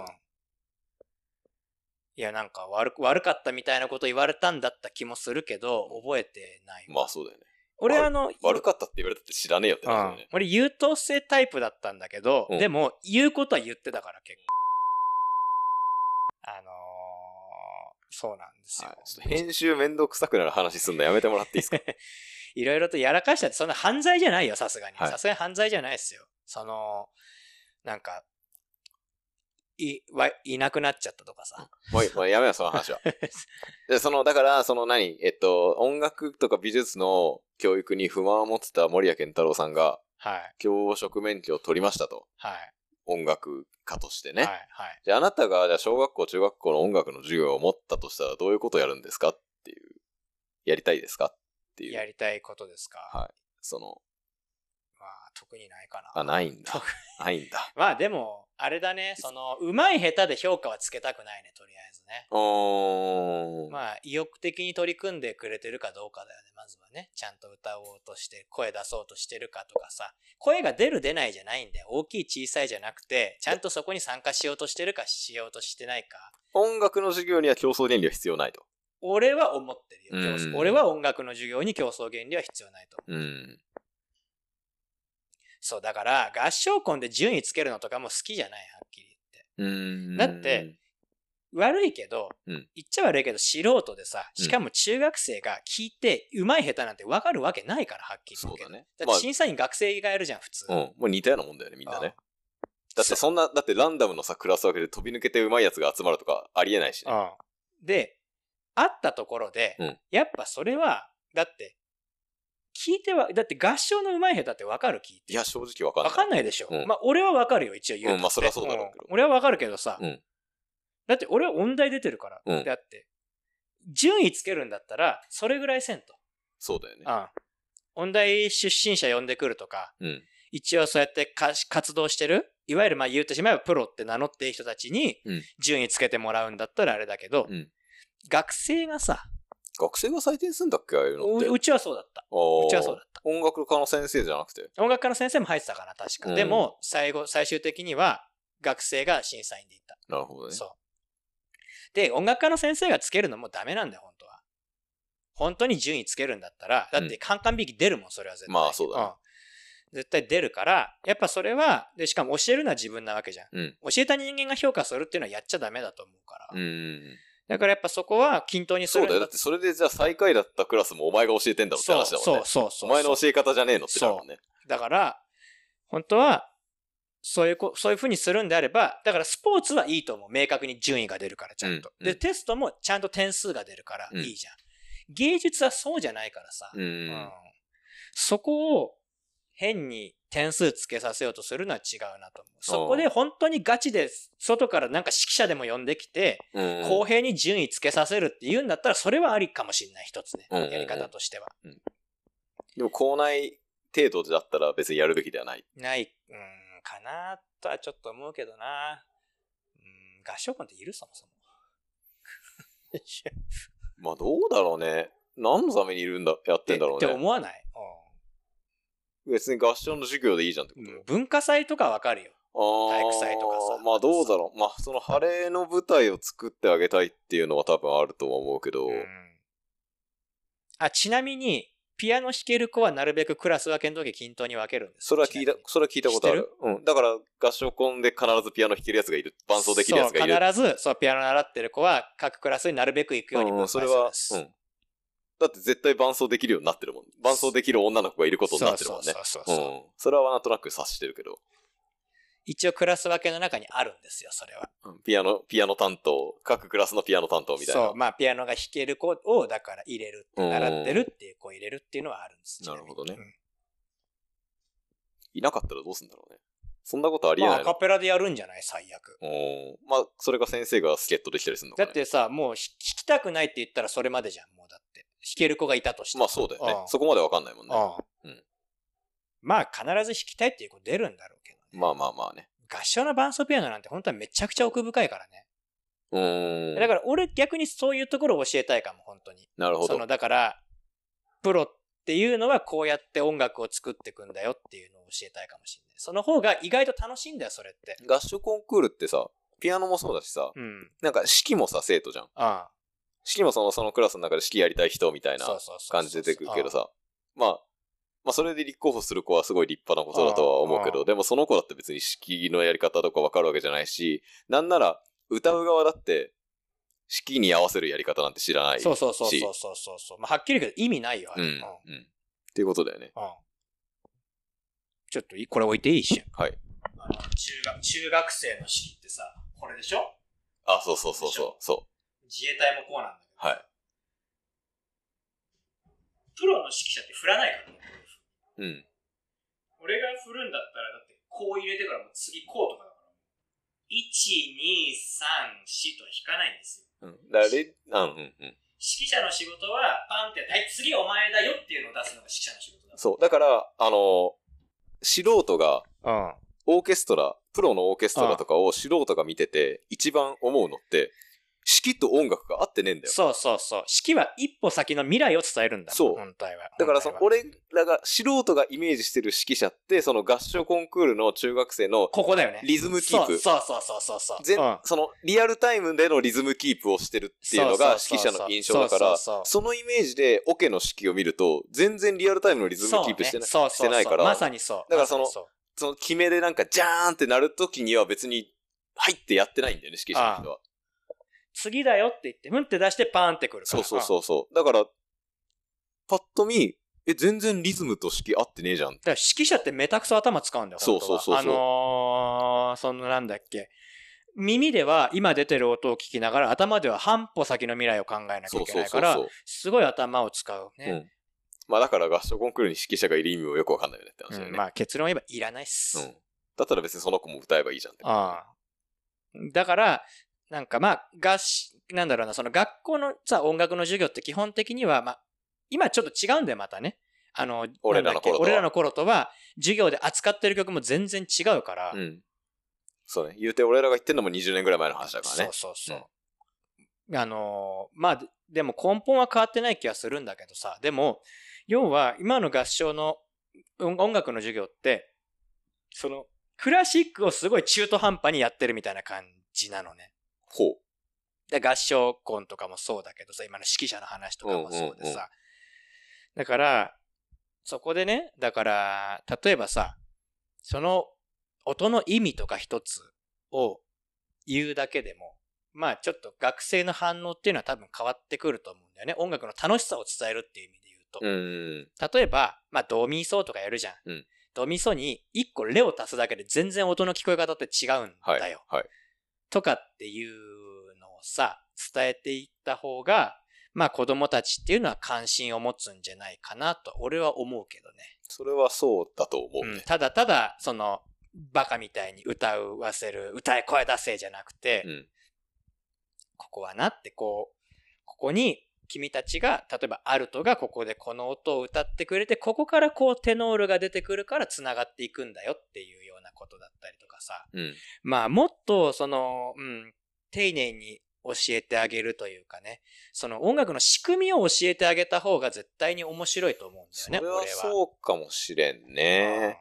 いや、なんか悪かったみたいなこと言われたんだった気もするけど、覚えてない。 まあそうだよね。 俺悪かったって言われたって知らねえよって話だよね。 俺優等生タイプだったんだけど、でも言うことは言ってたから結構。そうなんですよ。 ちょっと編集めんどくさくなる話すんのやめてもらっていいですか？ いろいろとやらかしたってそんな犯罪じゃないよ、さすがに。さすがに犯罪じゃないですよ。なんか、いなくなっちゃったとかさ。 もうやめよう、その話は。で、だから、音楽とか美術の教育に不満を持ってた森谷健太郎さんが、教職免許を取りましたと。 音楽家としてね。 はいはい。 じゃああなたが、じゃあ小学校、中学校の音楽の授業を持ったとしたらどういうことをやるんですかっていう。やりたいですかっていう。 やりたいことですか。 はい。その。 まあ、特にないかな。 あ、ないんだ。ないんだ。 まあでも、あれだね、上手い下手で評価はつけたくないね、とりあえずね。まあ、意欲的に取り組んでくれてるかどうかだよね、まずはね。ちゃんと歌おうとして、声出そうとしてるかとかさ。声が出る出ないじゃないんだよ。大きい小さいじゃなくて、ちゃんとそこに参加しようとしてるかしようとしてないか。 音楽の授業には競争原理は必要ないと。 俺は思ってるよ。俺は音楽の授業に競争原理は必要ないと。そう、だから、合唱コンで順位つけるのとかも好きじゃない、はっきり言って。だって、悪いけど、言っちゃ悪いけど素人でさ、しかも中学生が聞いて上手い下手なんて分かるわけないから、はっきり言って。そうだね。だって審査員学生がやるじゃん、普通。 もう似たようなもんだよね、みんなね。だってだってランダムのさ、クラス分けで飛び抜けて上手いやつが集まるとかありえないしね。 で、あったところで、やっぱそれは、だって、だって合唱の上手い下手って分かる聞いて。 いや、正直分かんない。 分かんないでしょ。まあ、俺は分かるよ、一応言うと。 まあ、そりゃそうだろうけど。 俺は分かるけどさ、だって俺は音大出てるから。だって、順位つけるんだったら、それぐらいせんと。 そうだよね。 音大出身者呼んでくるとか、一応そうやって活動してる、いわゆるまあ言ってしまえばプロって名乗っている人たちに、順位つけてもらうんだったらあれだけど、学生が採点すんだっけ、ああいうのって。 うちはそうだった。うちはそうだった。 音楽科の先生じゃなくて。 音楽科の先生も入ってたかな、確か。でも、最終的には、学生が審査員でいった。 なるほどね。 そう。で、音楽科の先生がつけるのもダメなんだよ、本当は。本当に順位つけるんだったら、だってカンカン引き出るもん、それは絶対。 まあ、そうだね。 絶対出るから、やっぱそれは、で、しかも教えるのは自分なわけじゃん。教えた人間が評価するっていうのはやっちゃダメだと思うから。だからやっぱそこは均等にするんだ。 そうだよ。だってそれでじゃあ最下位だったクラスもお前が教えてんだろって話だもんね。そう。お前の教え方じゃねえのってなるもんね。 だから、本当は、そういう風にするんであれば、だからスポーツはいいと思う。明確に順位が出るからちゃんと。で、テストもちゃんと点数が出るからいいじゃん。芸術はそうじゃないからさ。そこを変に点数つけさせようとするのは違うなと思う。そこで本当にガチで外からなんか指揮者でも呼んできて、公平に順位つけさせるって言うんだったらそれはありかもしれない、一つね。やり方としては。 でも校内程度だったら別にやるべきではない。 かなとはちょっと思うけどな。合唱コンっているそもそも。 まあどうだろうね。何のためにやってんだろうね。 って思わない？ 別に合唱の授業でいいじゃんってこと。 文化祭とかわかるよ。体育祭とかさ。 まあどうだろう。まあその晴れの舞台を作ってあげたいっていうのは多分あるとは思うけど。 ちなみに、ピアノ弾ける子はなるべくクラス分けの時均等に分けるんです。 それは聞いたことある。だから合唱コンで必ずピアノ弾けるやつがいる。伴奏できるやつがいる。 必ず、ピアノ習ってる子は各クラスになるべく行くように分配するんです。 それは、だって絶対伴奏できるようになってるもん。伴奏できる女の子がいることになってるもんね。それはなんとなく察してるけど。 一応クラス分けの中にあるんですよ、それは。 ピアノ担当、各クラスのピアノ担当みたいな。 そう、まあピアノが弾ける子をだから入れるって、習ってるっていう子を入れるっていうのはあるんです。 なるほどね。いなかったらどうすんだろうね。そんなことありえないの？ アカペラでやるんじゃない？最悪。 まあ、それが先生が助っ人できたりするのかね。 だってさ、もう弾きたくないって言ったらそれまでじゃん、もうだって。弾ける子がいたとして。 まあそうだよね。そこまでわかんないもんね。 まあ必ず弾きたいっていう子出るんだろうけどね。 まあね。 合唱の伴奏ピアノなんて本当はめちゃくちゃ奥深いからね。だから俺逆にそういうところを教えたいかも、本当に。 なるほど。 だから、プロっていうのはこうやって音楽を作っていくんだよっていうのを教えたいかもしれない。その方が意外と楽しいんだよ、それって。 合唱コンクールってさ、ピアノもそうだしさ、なんか指揮もさ、生徒じゃん。指揮もそのクラスの中で指揮やりたい人みたいな感じで出てくるけどさ、まあそれで立候補する子はすごい立派なことだとは思うけど、でもその子だって別に指揮のやり方とかわかるわけじゃないし、なんなら歌う側だって指揮に合わせるやり方なんて知らないし。そう。 まあはっきり言うけど意味ないよ、あれ。 っていうことだよね。 ちょっとこれ置いていい一瞬。 はい。 中学生の式ってさ、これでしょ？ そう。 自衛隊もこうなんだけど。 はい。 プロの指揮者って振らないからね。 うん。 俺が振るんだったら、だってこう入れてからも次こうとかだか 1、2、3、4とは弾かないんですよ。 指揮者の仕事は、パンって、はい、次お前だよっていうのを出すのが指揮者の仕事だ。 そう。だから、素人が、オーケストラ、プロのオーケストラとかを素人が見てて、一番思うのって、指揮と音楽が合ってねえんだよ。 そう。指揮は一歩先の未来を伝えるんだもん。 そう。 本体は。 だから俺らが、素人がイメージしてる指揮者って、その合唱コンクールの中学生の、 ここだよね。 リズムキープ。 そう。 その、リアルタイムでのリズムキープをしてるっていうのが指揮者の印象だから、そのイメージでオケの指揮を見ると、全然リアルタイムのリズムキープしてないから。 まさにそう。 だからその決めでなんかジャーンってなるときには別に入ってやってないんだよね、指揮者の人は。 次だよって言って、ふんって出してパーンってくるから。 そう。だから、パッと見、全然リズムと指揮合ってねえじゃん。だから指揮者ってめたくそ頭使うんだよ、 そう。 なんだっけ。耳では今出てる音を聞きながら、頭では半歩先の未来を考えなきゃいけないから、すごい頭を使うね。 まあだから合唱コンクールに指揮者がいる意味もよくわかんないよねって話だよね。 まあ結論言えばいらないっす。 だったら別にその子も歌えばいいじゃんって。 だから、なんかまあ、なんだろうな、その学校のさ、音楽の授業って基本的には、まあ、今ちょっと違うんだよ、またね。俺らの頃とは、授業で扱ってる曲も全然違うから。 そうね。言うて俺らが言ってんのも20年ぐらい前の話だからね。 そう。まあ、でも根本は変わってない気がするんだけどさ、でも、要は今の合唱の音楽の授業って、その、クラシックをすごい中途半端にやってるみたいな感じなのね。で合唱コンとかもそうだけどさ、今の指揮者の話とかもそうでさ。だから、そこでね、例えばさ、その音の意味とか一つを言うだけでも、まあちょっと学生の反応っていうのは多分変わってくると思うんだよね。音楽の楽しさを伝えるっていう意味で言うと。例えば、まあドミソとかやるじゃん。ドミソに一個レを足すだけで全然音の聞こえ方って違うんだよ。とかっていうのをさ、伝えていった方が、まあ子供たちっていうのは関心を持つんじゃないかなと、俺は思うけどね。 それはそうだと思うね。 ただ、その、バカみたいに歌わせる、歌い声出せじゃなくて、ここはなってここに君たちが、例えばアルトがここでこの音を歌ってくれて、ここからテノールが出てくるから繋がっていくんだよっていうようなことだったりとかさ。まあもっとその、丁寧に教えてあげるというかね、その音楽の仕組みを教えてあげた方が絶対に面白いと思うんだよね。 それはそうかもしれんね。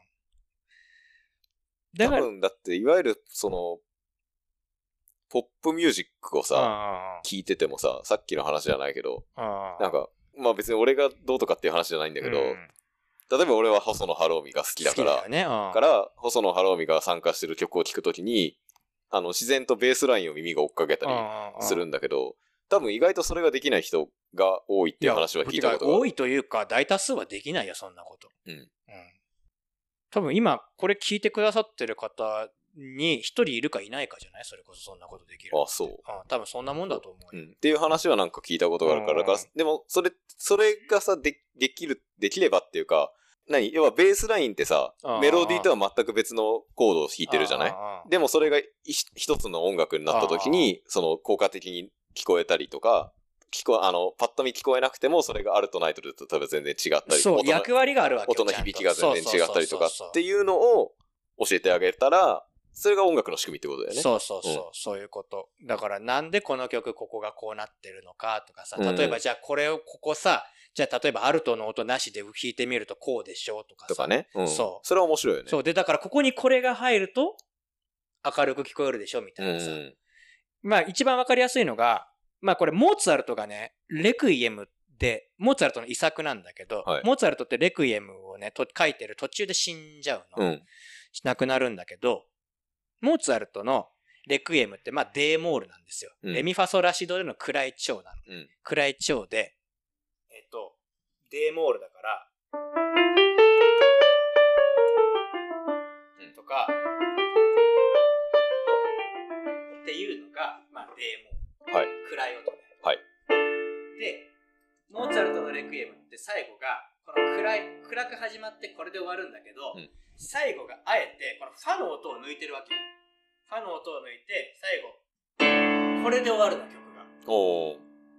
多分だっていわゆるそのポップミュージックをさ聞いててもさ、さっきの話じゃないけど、なんかまあ別に俺がどうとかっていう話じゃないんだけど、例えば俺は細野晴臣が好きだから、から細野晴臣が参加してる曲を聴くときに自然とベースラインを耳が追っかけたりするんだけど、多分意外とそれができない人が多いっていう話は聞いたことがある。 多いというか大多数はできないよ、そんなこと。多分今これ聞いてくださってる方に一人いるかいないかじゃない？それこそそんなことできる。 そう。 多分そんなもんだと思うよ。 っていう話はなんか聞いたことがあるから、でもそれがさ、できればっていうか、要はベースラインってさ、メロディーとは全く別のコードを弾いてるじゃない？でもそれが一つの音楽になった時に、その効果的に聞こえたりとか、パッと見聞こえなくても、それがアルトナイトルと多分全然違ったり。 そう、役割があるわけ。 音の響きが全然違ったりとかっていうのを教えてあげたら、それが音楽の仕組みってことだよね。 そういうこと。だからなんでこの曲ここがこうなってるのかとかさ、例えばじゃあこれをここさ、じゃあ例えばアルトの音なしで弾いてみるとこうでしょとかさ。 とかね。そう。それは面白いよね。 そう。で、だからここにこれが入ると明るく聞こえるでしょみたいなさ。まあ一番わかりやすいのが、まあこれモーツァルトがね、レクイエムで、モーツァルトの遺作なんだけど、モーツァルトってレクイエムをね、書いてる途中で死んじゃうの。亡くなるんだけど、モーツァルトのレクイエムってまあ D モールなんですよ。レミファソラシドでの暗い調なの。暗い調で、D モールだから、とか、っていうのが、まあ D モール。暗い音ね。で、モーツァルトのレクイエムって最後が、この暗く始まってこれで終わるんだけど、最後があえて、このファの音を抜いてるわけよ。 ファの音を抜いて、最後、これで終わるの、曲が。 おー。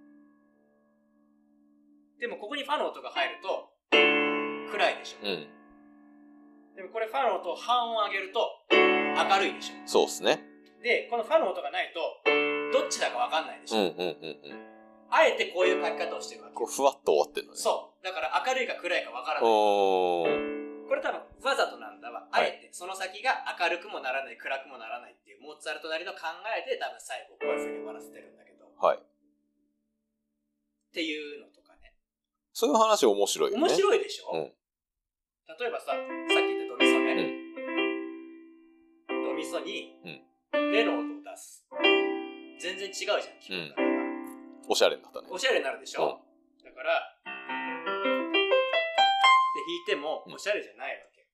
でもここにファの音が入ると、暗いでしょ。 うん。 でもこれファの音を半音上げると、明るいでしょ。 そうっすね。 で、このファの音がないと、どっちだかわかんないでしょ。 うんうんうんうん。 あえてこういう書き方をしてるわけ。 こう、ふわっと終わってるのね。 そう。だから明るいか暗いかわからない。 おー。 これ多分わざとなんだわ。あえてその先が明るくもならない暗くもならないっていうモーツァルトなりの考えで多分最後こういう風に終わらせてるんだけど。 はい。 っていうのとかね。 そういう話面白いよね。 面白いでしょ。 うん。 例えばさっき言ったドミソね。ドミソにレの音を出す。全然違うじゃん。聞こえ方が。 おしゃれになったね。 おしゃれになるでしょ。だから。で弾いてもおしゃれじゃないわけ。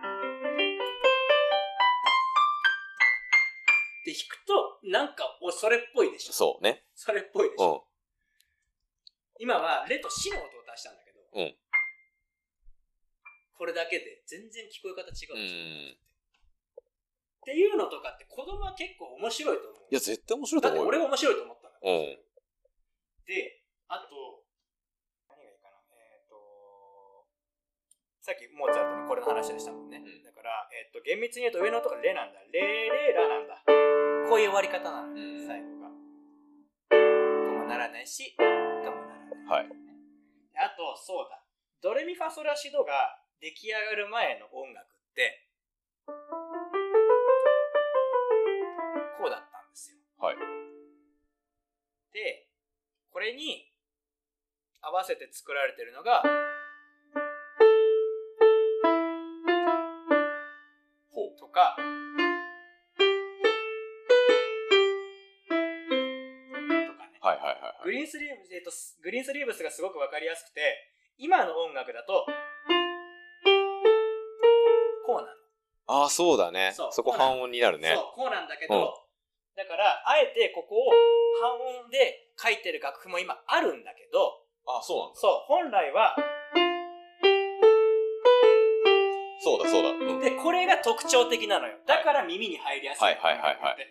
で弾くとなんかそれっぽいでしょ。 そうね。 それっぽいでしょ。今はレとシの音を出したんだけど、これだけで全然聞こえ方違うでしょ。っていうのとかって子供は結構面白いと思う。 いや絶対面白いと思う。 だって俺面白いと思ったんだから。で、あとさっきモーツァルトのこれの話でしたもんね。だから、厳密に言うと上の音がレなんだ。レレラなんだ。こういう終わり方なの、最後が。ともならないし、ともならない。はい。あと、そうだ。ドレミファソラシドが出来上がる前の音楽って、こうだったんですよ。はい。で、これに合わせて作られてるのが、とか、はいはいはい。グリーンスリーブスがすごくわかりやすくて、今の音楽だと、こうなの。 ああ、そうだね。そこ半音になるね。 そう、こうなんだけど、だから、あえてここを半音で書いてる楽譜も今あるんだけど、 ああ、そうなんだ。 そう、本来は、 そうだそうだ。 で、これが特徴的なのよ。だから耳に入りやすい。はいはいはいはい。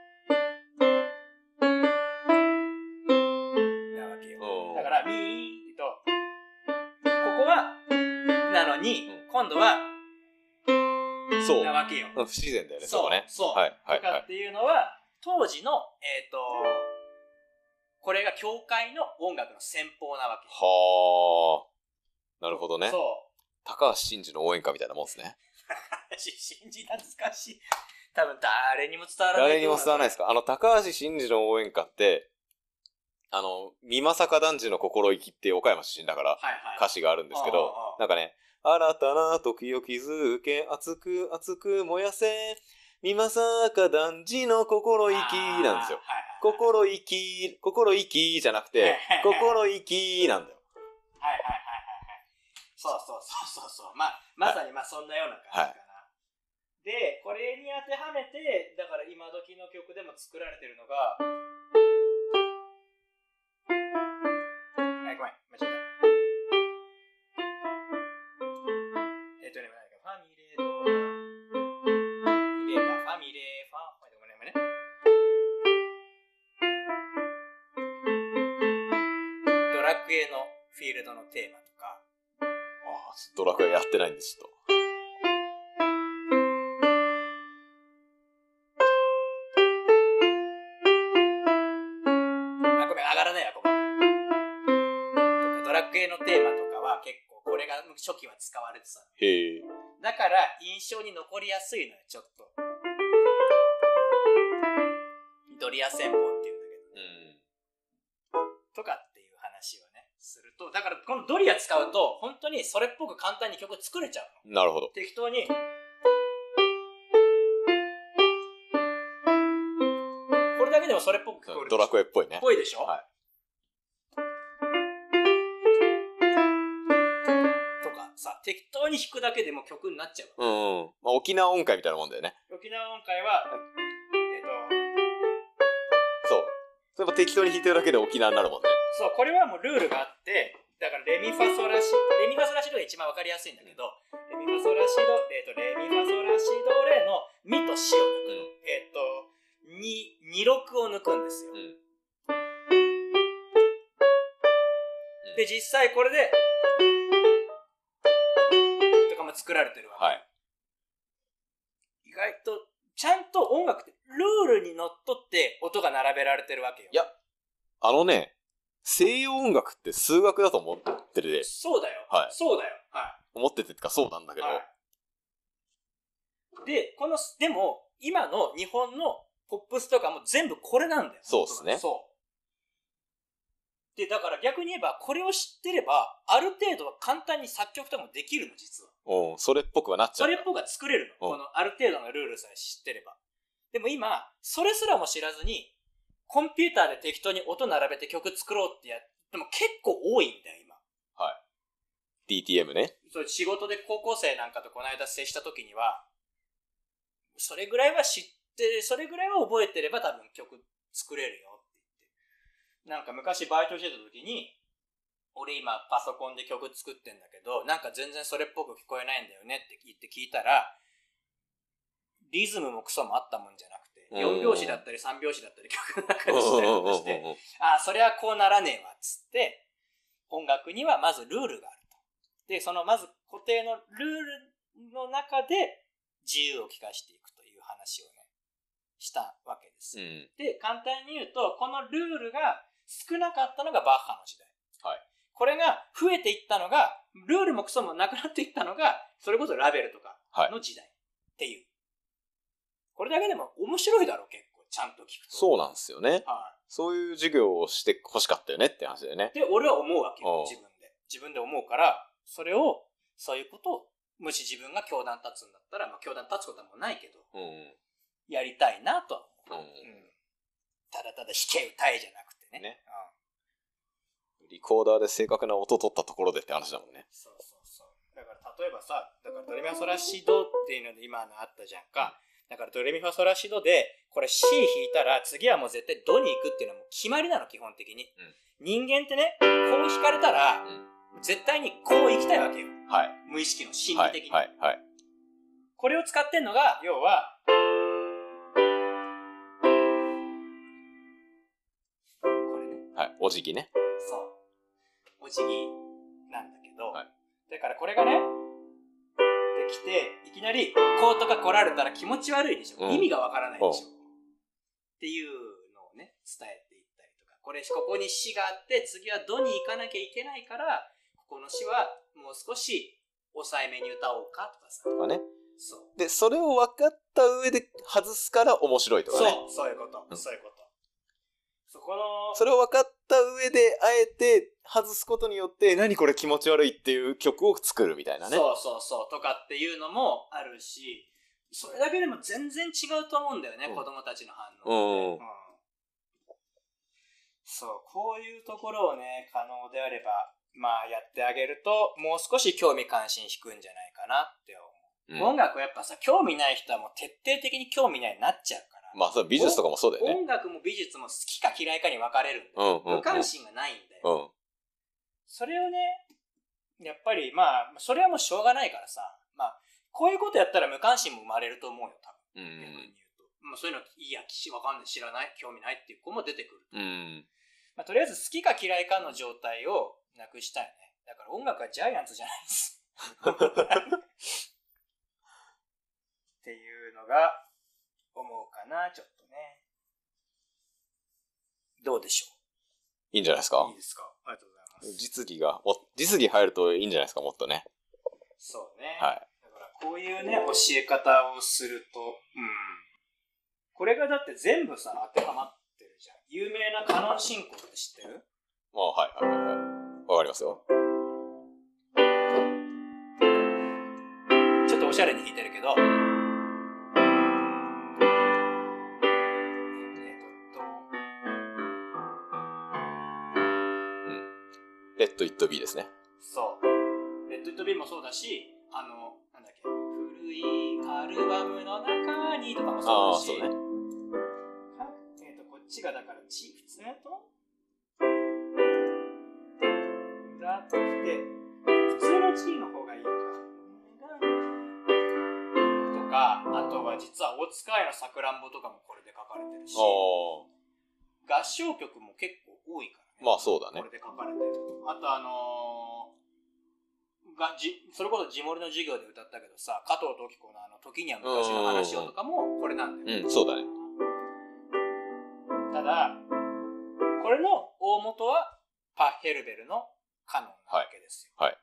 なわけよ。だから、ミーと、ここは、なのに、今度は、そう。なわけよ。 不自然だよね、そこね。 そう。はいはいはい。とかっていうのは、当時の、これが教会の音楽の先方なわけ。 はあ。なるほどね。 そう。 高橋真嗣の応援歌みたいなもんですね。 真嗣懐かしい。多分誰にも伝わらない。 誰にも伝わらないですか。高橋真嗣の応援歌って、美作男児の心意気って岡山出身だから、歌詞があるんですけど、なんかね、新たな時を築け、熱く熱く燃やせ、美作男児の心意気なんですよ。心意気じゃなくて、心意気なんだよ。 はいはいはいはい。そう。まさにそんなような感じかな。で、これに当てはめて、だから今時の曲でも作られてるのが、ごめん、間違えた。ファミレドラ、ミレか、ファミレ、ごめんね。ドラクエのフィールドのテーマとか。 ドラクエやってないんです、ちょっと。 ごめん、上がらないわ、ここ。ドラクエのテーマとかは結構、これが初期は使われてた。 へえ。 だから、印象に残りやすいのよ、ちょっと。ドリア戦法っていうんだけど。とかっていう話をね、すると、だからこのドリア使うと、本当にそれっぽく簡単に曲作れちゃうの。 なるほど。 適当に。これだけでもそれっぽく聞こえる。 ドラクエっぽいね。 ぽいでしょ。はい。とかさ、適当に弾くだけでも曲になっちゃう。 沖縄音階みたいなもんだよね。 沖縄音階は、 そう。それも適当に弾いてるだけで沖縄になるもんね。 そう、これはもうルールがあって、だからレミファソラシドが一番わかりやすいんだけど、レミファソラシド、レミファソラシドレのミとシを抜く。2、6を抜くんですよ。で、実際これで、とかも作られてるわけ。 はい。 意外と、ちゃんと音楽ってルールにのっとって音が並べられてるわけよ。 いや、西洋音楽って数学だと思ってるで。 そうだよ。 はい。 そうだよ。はい。 思っててかそうなんだけど。はい、 で、でも、今の日本のポップスとかも全部これなんだよ。 そうですね。 そう。で、だから逆に言えば、これを知ってれば、ある程度は簡単に作曲とかもできるの、実は。 それっぽくはなっちゃう。 それっぽくは作れるの。このある程度のルールさえ知ってれば。でも今、それすらも知らずに、コンピューターで適当に音並べて曲作ろうってやっても結構多いんだよ、今。 はい。DTM ね。 そう、仕事で高校生なんかとこの間接した時には、それぐらいは知って、それぐらいは覚えてれば多分曲作れるよって言って。なんか昔バイトしてた時に、俺今パソコンで曲作ってんだけど、なんか全然それっぽく聞こえないんだよねって言って聞いたら、リズムもクソもあったもんじゃなくて、4拍子だったり3拍子だったり曲の中でしたりとかして、それはこうならねえわっつって、音楽にはまずルールがあると。で、そのまず固定のルールの中で自由を利かしていくという話をね、したわけです。で、簡単に言うと、このルールが少なかったのがバッハの時代。 はい。 これが増えていったのが、ルールもクソもなくなっていったのが、それこそラベルとかの時代っていう。これだけでも面白いだろう、結構。ちゃんと聞くと。 そうなんですよね。 はい。 そういう授業をして欲しかったよねって話だよね。 で、俺は思うわけよ、自分で思うから、そういうことを、もし自分が教団立つんだったら、教団立つことはもうないけど、やりたいなとは思う。ただただ弾け歌えじゃなくてね。 リコーダーで正確な音取ったところでって話だもんね。 そう。だから例えばさ、ドレミファソラシドっていうので今のあったじゃんか。だからドレミファソラシドで、これ C 弾いたら次はもう絶対ドに行くっていうのはもう決まりなの、基本的に。人間ってね、こう弾かれたら、絶対にこう行きたいわけよ。 はい。 無意識の心理的に。 はい。 これを使ってんのが、要は、これね。 はい。お辞儀ね。 そう。お辞儀なんだけど、だからこれがね、できて、いきなり、こうとか来られたら気持ち悪いでしょ。意味がわからないでしょ。っていうのをね、伝えていったりとか。ここに死があって、次はドに行かなきゃいけないから、ここの死はもう少し抑えめに歌おうかとかさ。 とかね。 そう。 で、それを分かった上で外すから面白いとかね。 そういうこと。そういうこと。 それを分かった上で、あえて外すことによって、何これ気持ち悪いっていう曲を作るみたいなね。 そうとかっていうのもあるし、それだけでも全然違うと思うんだよね、子供たちの反応って。そう、こういうところをね、可能であれば、やってあげると、もう少し興味関心引くんじゃないかなって思う。音楽やっぱさ、興味ない人はもう徹底的に興味ないになっちゃうから。 それ美術とかもそうだよね。 音楽も美術も好きか嫌いかに分かれるんだよ。無関心がないんだよ。それをね、やっぱりそれはもうしょうがないからさ、こういうことやったら無関心も生まれると思うよ、多分。逆に言うと。そういうの、いや、わかんない、知らない、興味ないっていう子も出てくる。とりあえず好きか嫌いかの状態をなくしたいね。だから音楽はジャイアンツじゃないです。っていうのが、思うかな、ちょっとね。どうでしょう？ いいんじゃないですか？ いいですか？ありがとうございます。 実技入るといいんじゃないですか、もっとね。 そうね。 はい。 だからこういうね、教え方をすると、これがだって全部さ、当てはまってるじゃん。有名なカノン進行って知ってる？ はい。わかりますよ。 ちょっとおしゃれに弾いてるけど、 レッド・イット・ビーですね。 そう。レッド・イット・ビーもそうだし、なんだっけ、古いアルバムの中にとかもそうだし、 そうね。 こっちがだから普通のとラってきて、普通の G の方がいいか。 実は大塚愛のさくらんぼとかもこれで書かれてるし、 合唱曲も結構多いからね。 まあそうだね。 これで書かれてる。あとそれこそ地森の授業で歌ったけどさ、加藤登紀子の時には昔の話をとかもこれなんだよ。 そうだね。 ただ、これの大元はパッヘルベルのカノンなわけですよ。 はい。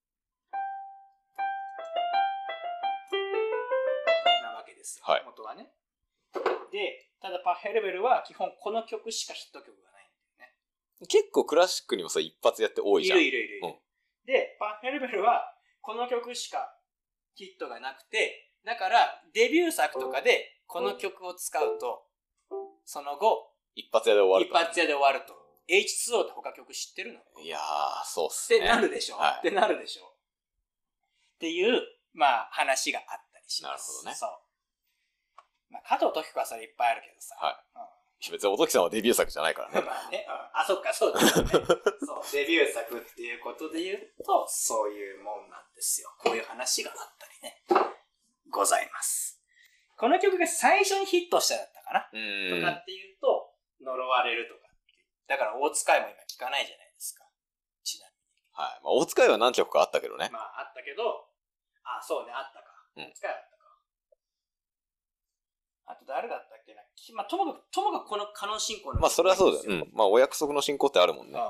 なわけですよ。 はい。 元はね。で、ただパッヘルベルは基本この曲しかヒット曲がないんだよね。 結構クラシックにもさ、一発やって多いじゃん。 いる。で、パッヘルベルはこの曲しかヒットがなくて、だからデビュー作とかでこの曲を使うと、その後、 一発屋で終わると。 一発屋で終わると。H2O って他曲知ってるの？ いやー、そうっすね。 ってなるでしょ、ってなるでしょっていう、まあ話があったりします。 なるほどね。 そう。まあ加藤登紀子はそれいっぱいあるけどさ。 はい。別におときさんはデビュー作じゃないからね。 まあね。そっか、そうですよね。そう、デビュー作っていうことで言うと、そういうもんなんですよ。こういう話があったりね。ございます。この曲が最初にヒットしただったかなとかっていうと、呪われるとか。だから大塚愛も今聞かないじゃないですか。ちなみに。 はい。まあ、大塚愛は何曲かあったけどね。 まあ、あったけど、そうね、あったか。大塚愛あったか。あと誰だったっけな。まあ、ともかくこのカノン進行の。 まあ、それはそうだよ。まあ、お約束の進行ってあるもんね。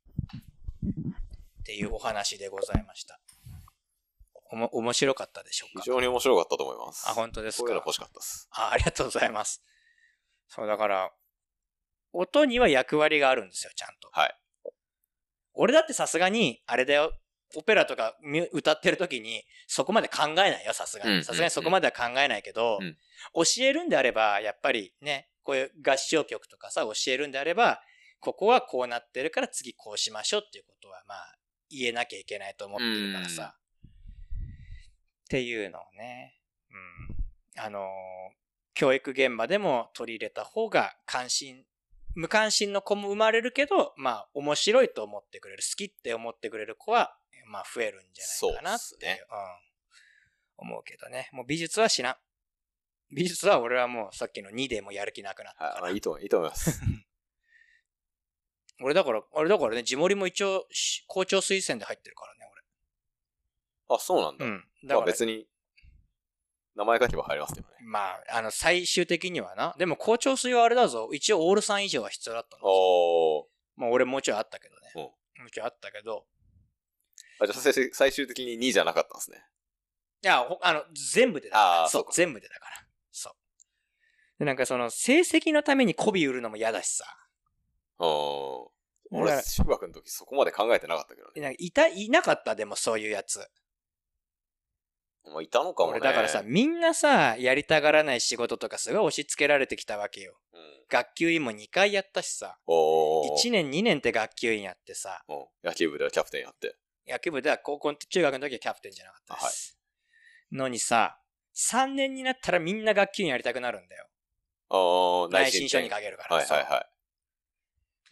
っていうお話でございました。面白かったでしょうか？ 非常に面白かったと思います。 本当ですか？ こういうの欲しかったです。 ありがとうございます。そう、だから、音には役割があるんですよ、ちゃんと。 はい。 俺だってさすがに、あれだよ、オペラとか歌ってる時に、そこまで考えないよ、さすがに。さすがにそこまでは考えないけど、教えるんであれば、やっぱりね、こういう合唱曲とかさ、教えるんであれば、ここはこうなってるから次こうしましょうっていうことは、まあ、言えなきゃいけないと思ってるからさ。っていうのをね、教育現場でも取り入れた方が無関心の子も生まれるけど、まあ、面白いと思ってくれる、好きって思ってくれる子は、まあ、増えるんじゃないかなっていう、ね思うけどね。もう美術は知らん。美術は俺はもうさっきの2でもやる気なくなったから。 いいと思います。 俺だからね、地森も一応、校長推薦で入ってるからね、 俺。そうなんだ。だから別に、名前書けば入りますけどね。 まあ、最終的にはな。でも校長推はあれだぞ。一応オール3以上は必要だったの。まあ俺もうちょいあったけどね。もうちょいあったけど。 じゃあ最終的に2じゃなかったんですね。 いや、全部でだから。そう、全部でだから。そう。で、なんかその、成績のために媚び売るのも嫌だしさ。 俺、中学の時そこまで考えてなかったけどね。 いなかった、でもそういうやつ。 いたのかもね。 俺だからさ、みんなさ、やりたがらない仕事とかすごい押し付けられてきたわけよ。学級委員も2回やったしさ。1年2年って学級委員やってさ。 野球部ではキャプテンやって。 野球部では中学の時はキャプテンじゃなかったです。のにさ、3年になったらみんな学級委員やりたくなるんだよ。内申書に書けるから。 はいはいはい。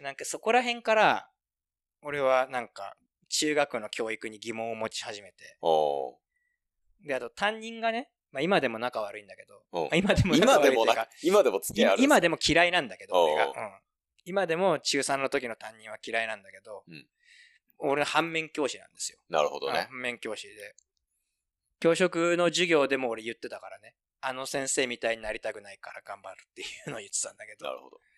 なんかそこら辺から、俺はなんか、中学の教育に疑問を持ち始めて。で、あと担任がね、まあ今でも仲悪いんだけど、今でも付き合いある。今でも嫌いなんだけど、俺が。今でも中3の時の担任は嫌いなんだけど、俺反面教師なんですよ。 なるほどね。 反面教師で。教職の授業でも俺言ってたからね。あの先生みたいになりたくないから頑張るっていうのを言ってたんだけど。 なるほど。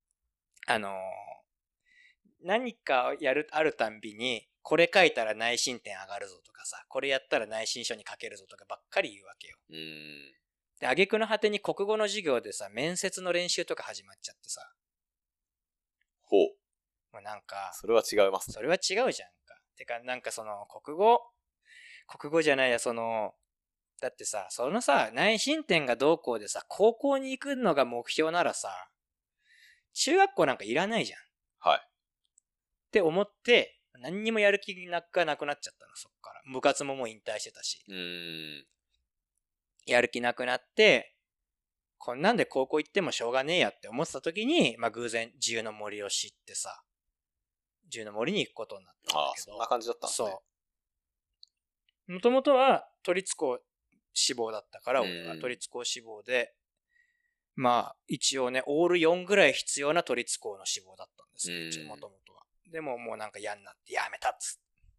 何かあるたんびに、これ書いたら内申点上がるぞとかさ、これやったら内申書に書けるぞとかばっかり言うわけよ。で、挙句の果てに国語の授業でさ、面接の練習とか始まっちゃってさ。 ほう。 もうなんか。 それは違いますね。 それは違うじゃんか。てか、なんかその、国語じゃないや、だってさ、そのさ、内申点がどうこうでさ、高校に行くのが目標ならさ、中学校なんかいらないじゃん。 はい。 って思って、何にもやる気がなくなっちゃったの、そっから。部活ももう引退してたし。やる気なくなって、こんなんで高校行ってもしょうがねえやって思ってた時に、まあ偶然自由の森を知ってさ、自由の森に行くことになったんだけど。 そんな感じだったんですね。 そう。もともとは都立高志望だったから、 うん俺は都立高志望で、まあ、一応ね、オール4ぐらい必要な都立高の志望だったんですよ、もともとは。でももうなんか嫌になってやめたっつ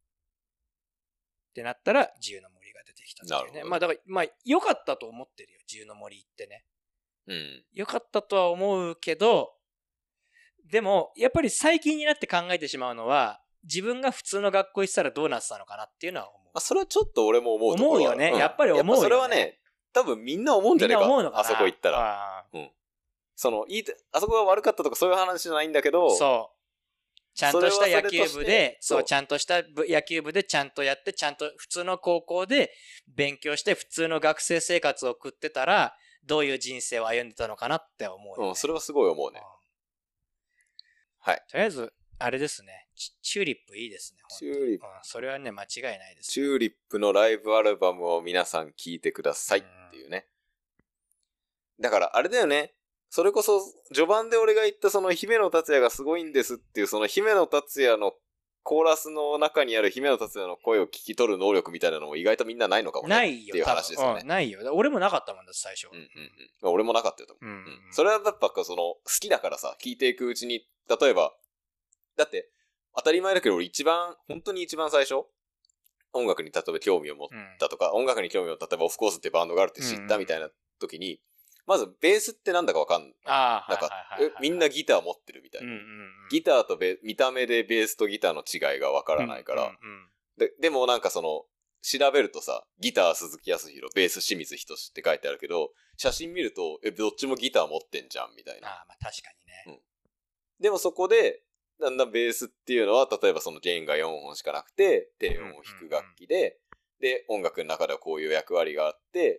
ってなったら、自由の森が出てきたっていうね。まあだから、まあ、良かったと思ってるよ、自由の森行ってね。 うん。 良かったとは思うけど、でも、やっぱり最近になって考えてしまうのは、自分が普通の学校行ってたらどうなってたのかなっていうのは思う。 それはちょっと俺も思うところ思うよね。やっぱり思うよね。 それはね、多分みんな思うんじゃねえか。 みんな思うのかな。 あそこ行ったら。うん。あそこが悪かったとかそういう話じゃないんだけど。 そう。ちゃんとした野球部で、ちゃんとした野球部でちゃんとやって、ちゃんと普通の高校で勉強して普通の学生生活を送ってたら、どういう人生を歩んでたのかなって思うよね。 それはすごい思うね。はい。 とりあえず、あれですね。チューリップいいですね。 チューリップ。 それはね、間違いないです。 チューリップのライブアルバムを皆さん聴いてくださいっていうね。だから、あれだよね。それこそ、序盤で俺が言ったその姫野達也がすごいんですっていう、その姫野達也のコーラスの中にある姫野達也の声を聞き取る能力みたいなのも意外とみんなないのかもね。 ないよ。 っていう話ですよね。 ないよ。俺もなかったもんだ、最初。 俺もなかったよと思う。それはやっぱ好きだからさ、聞いていくうちに、例えば、だって、当たり前だけど俺本当に一番最初、音楽に例えば興味を持ったとか、音楽に興味を例えばオフコースってバンドがあるって知ったみたいな時に、まずベースってなんだかわかんなかった。みんなギター持ってるみたいな。ギターと見た目でベースとギターの違いがわからないから。でもなんか調べるとさ、ギター鈴木康弘、ベース清水仁って書いてあるけど、写真見ると、どっちもギター持ってんじゃんみたいな。 まあ確かにね。 でもそこで、だんだんベースっていうのは、例えば弦が4本しかなくて、低音を弾く楽器で、で、音楽の中ではこういう役割があって、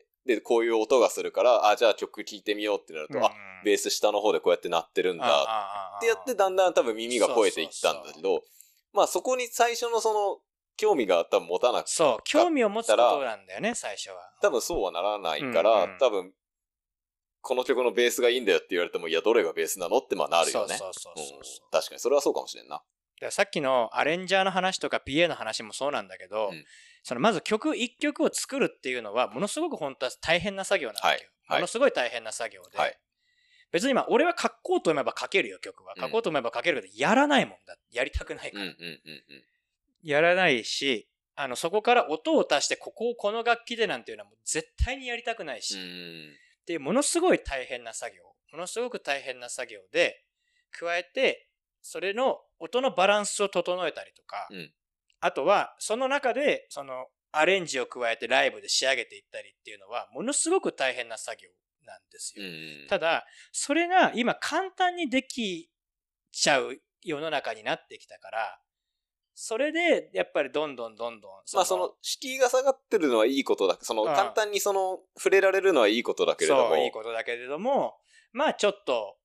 で、こういう音がするから、じゃあ曲聴いてみようってなると、ベース下の方でこうやって鳴ってるんだってやって、だんだん多分耳が肥えていったんだけど、まあそこに最初の興味が多分持たなくて。 そう、興味を持つことなんだよね、最初は。 多分そうはならないから、多分、この曲のベースがいいんだよって言われても、いや、どれがベースなのってまあなるよね。確かに、それはそうかもしれんな。 さっきのアレンジャーの話とか PA の話もそうなんだけど、まず1曲を作るっていうのは、ものすごく本当は大変な作業なんだけど、ものすごい大変な作業で、別に今、俺は書こうと思えば書けるよ、曲は。書こうと思えば書けるけど、やらないもんだ。やりたくないから。やらないし、そこから音を足して、この楽器でなんていうのはもう絶対にやりたくないし、っていうものすごい大変な作業。ものすごく大変な作業で、加えて、それの音のバランスを整えたりとか、あとは、その中で、アレンジを加えてライブで仕上げていったりっていうのは、ものすごく大変な作業なんですよ。ただ、それが今簡単にできちゃう世の中になってきたから、それで、やっぱりどんどん。 まあ敷居が下がってるのはいいことだ。簡単に触れられるのはいいことだけれども。 そう、いいことだけれども、まあちょっと、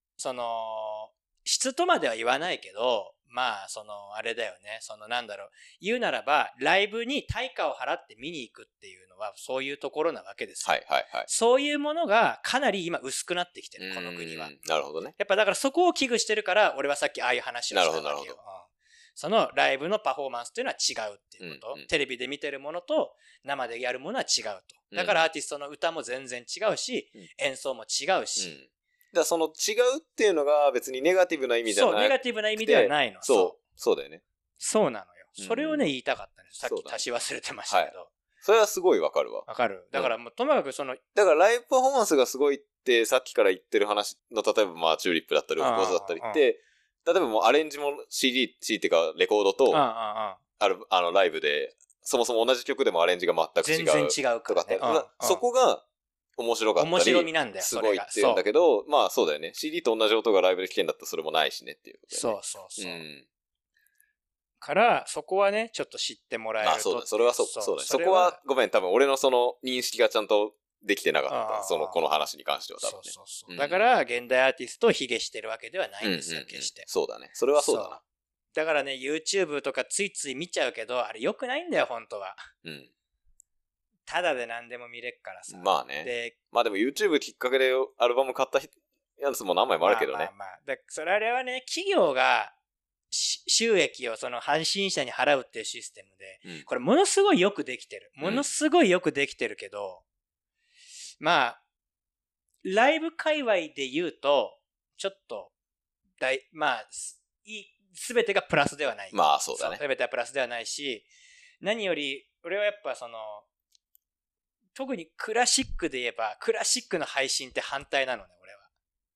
質とまでは言わないけど、まあ、あれだよね。なんだろう。言うならば、ライブに対価を払って見に行くっていうのは、そういうところなわけですよ。そういうものがかなり今薄くなってきてる、この国は。 なるほどね。 やっぱだからそこを危惧してるから、俺はさっきああいう話をしたわけよ。なるほど。そのライブのパフォーマンスっていうのは違うっていうこと。テレビで見てるものと生でやるものは違うと。だからアーティストの歌も全然違うし、演奏も違うし。 だから違うっていうのが別にネガティブな意味じゃない。 そう、ネガティブな意味ではないの。 そうだよね。 そうなのよ。それをね、言いたかったんです。さっき足し忘れてましたけど。 それはすごいわかるわ。 わかる。だからもう、ともかくだからライブパフォーマンスがすごいって、さっきから言ってる話の、例えばまあ、チューリップだったり、オフコースだったりって、例えばもうアレンジも CD っていうか、レコードと、ライブで、そもそも同じ曲でもアレンジが全く違う。 全然違うからね。 そこが、面白かったり。 面白みなんだよ、 すごいって言うんだけど、まあそうだよね。CD と同じ音がライブで聴けんだったらそれもないしねっていうことだよね。 そう。から、そこはね、ちょっと知ってもらえると。 そうだ。それはそうだね。そこは、ごめん、多分俺の認識がちゃんとできてなかった。この話に関しては多分ね。 そう。だから、現代アーティストを卑下してるわけではないんですよ、決して。 そうだね。それはそうだな。 だからね、YouTube とかついつい見ちゃうけど、あれ良くないんだよ、本当は。ただで何でも見れっからさ。 まあね。まあでも YouTube きっかけでアルバム買ったやつも何枚もあるけどね。 それあれはね、企業が収益をその配信者に払うっていうシステムで、 うん、 これものすごいよくできてる。ものすごいよくできてるけど、まあ、ライブ界隈で言うと、ちょっと、まあ、すべてがプラスではない。 まあそうだね。 すべてはプラスではないし、何より、俺はやっぱその、特にクラシックで言えば、クラシックの配信って反対なのね、俺は。